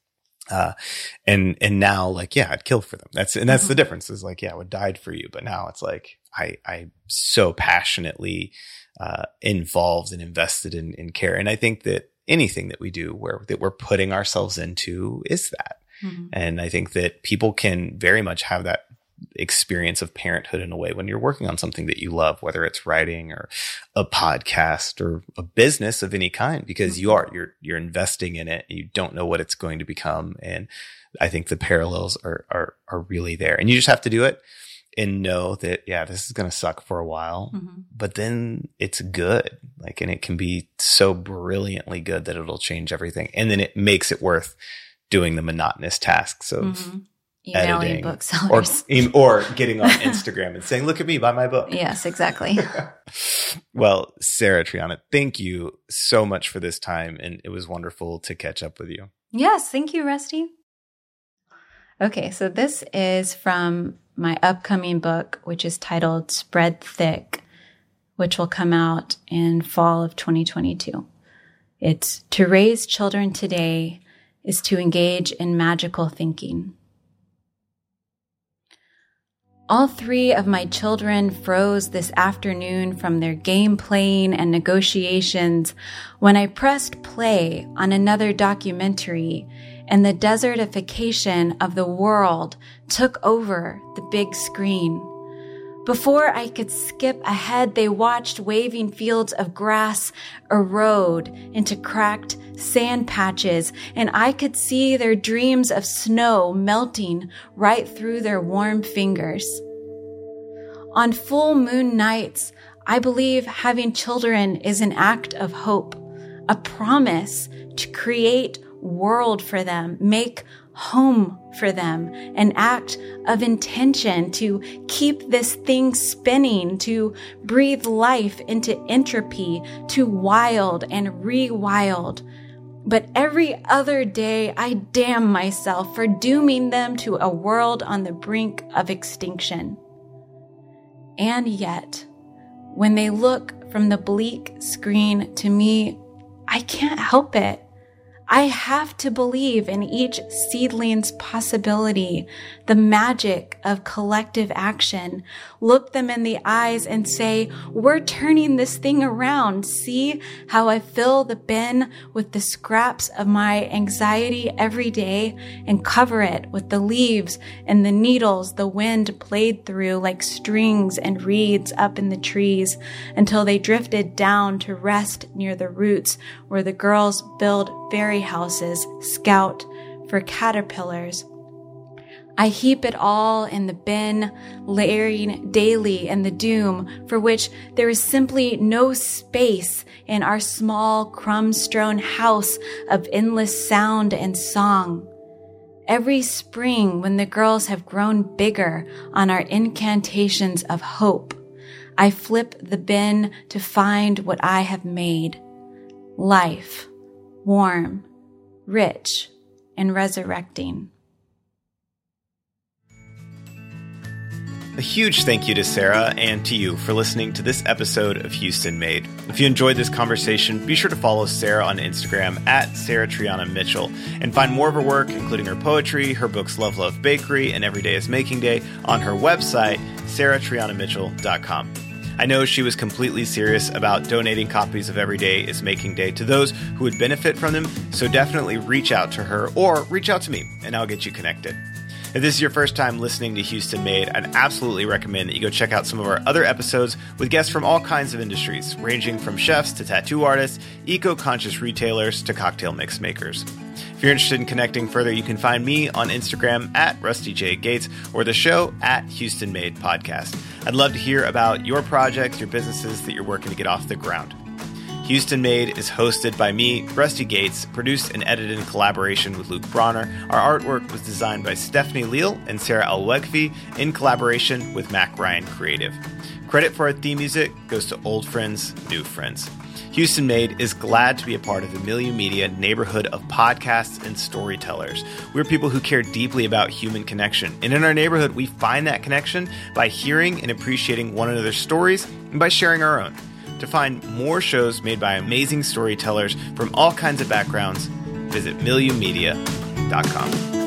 And now, like, yeah, I'd kill for them. That's the difference, is like, yeah, I would died for you. But now it's like, I so passionately, involved and invested in care. And I think that anything that we do that we're putting ourselves into is that. And I think that people can very much have that experience of parenthood in a way when you're working on something that you love, whether it's writing or a podcast or a business of any kind, because you're investing in it and you don't know what it's going to become. And I think the parallels are really there, and you just have to do it and know that, yeah, this is going to suck for a while, but then it's good. Like, and it can be so brilliantly good that it'll change everything. And then it makes it worth doing the monotonous tasks of emailing booksellers or getting on Instagram and saying, look at me, buy my book. Yes, exactly. Well, Sarah Triana, thank you so much for this time. And it was wonderful to catch up with you. Yes. Thank you, Rusty. Okay. So this is from my upcoming book, which is titled Spread Thick, which will come out in fall of 2022. It's to raise children today is to engage in magical thinking. All three of my children froze this afternoon from their game playing and negotiations when I pressed play on another documentary and the desertification of the world took over the big screen. Before I could skip ahead, they watched waving fields of grass erode into cracked sand patches, and I could see their dreams of snow melting right through their warm fingers. On full moon nights, I believe having children is an act of hope, a promise to create world for them, make home for them, an act of intention to keep this thing spinning, to breathe life into entropy, to wild and re-wild. But every other day, I damn myself for dooming them to a world on the brink of extinction. And yet, when they look from the bleak screen to me, I can't help it. I have to believe in each seedling's possibility, the magic of collective action. Look them in the eyes and say, we're turning this thing around. See how I fill the bin with the scraps of my anxiety every day and cover it with the leaves and the needles the wind played through like strings and reeds up in the trees until they drifted down to rest near the roots where the girls build fairy houses, scout for caterpillars. I heap it all in the bin, layering daily in the doom for which there is simply no space in our small crumb-strewn house of endless sound and song. Every spring, when the girls have grown bigger on our incantations of hope, I flip the bin to find what I have made. Life, warm, rich, and resurrecting. A huge thank you to Sarah and to you for listening to this episode of Houston Made. If you enjoyed this conversation, be sure to follow Sarah on Instagram at Sarah Triana Mitchell and find more of her work, including her poetry, her books Love Love Bakery and Every Day is Making Day, on her website, sarahtrianamitchell.com. I know she was completely serious about donating copies of Every Day is Making Day to those who would benefit from them, so definitely reach out to her or reach out to me, and I'll get you connected. If this is your first time listening to Houston Made, I'd absolutely recommend that you go check out some of our other episodes with guests from all kinds of industries, ranging from chefs to tattoo artists, eco-conscious retailers to cocktail mix makers. If you're interested in connecting further, you can find me on Instagram at Rusty J. Gates or the show at Houston Made Podcast. I'd love to hear about your projects, your businesses that you're working to get off the ground. Houston Made is hosted by me, Rusty Gates, produced and edited in collaboration with Luke Bronner. Our artwork was designed by Stephanie Leal and Sarah Alwegfi in collaboration with Mac Ryan Creative. Credit for our theme music goes to Old Friends, New Friends. Houston Made is glad to be a part of the Milieu Media neighborhood of podcasts and storytellers. We're people who care deeply about human connection. And in our neighborhood, we find that connection by hearing and appreciating one another's stories and by sharing our own. To find more shows made by amazing storytellers from all kinds of backgrounds, visit milieumedia.com.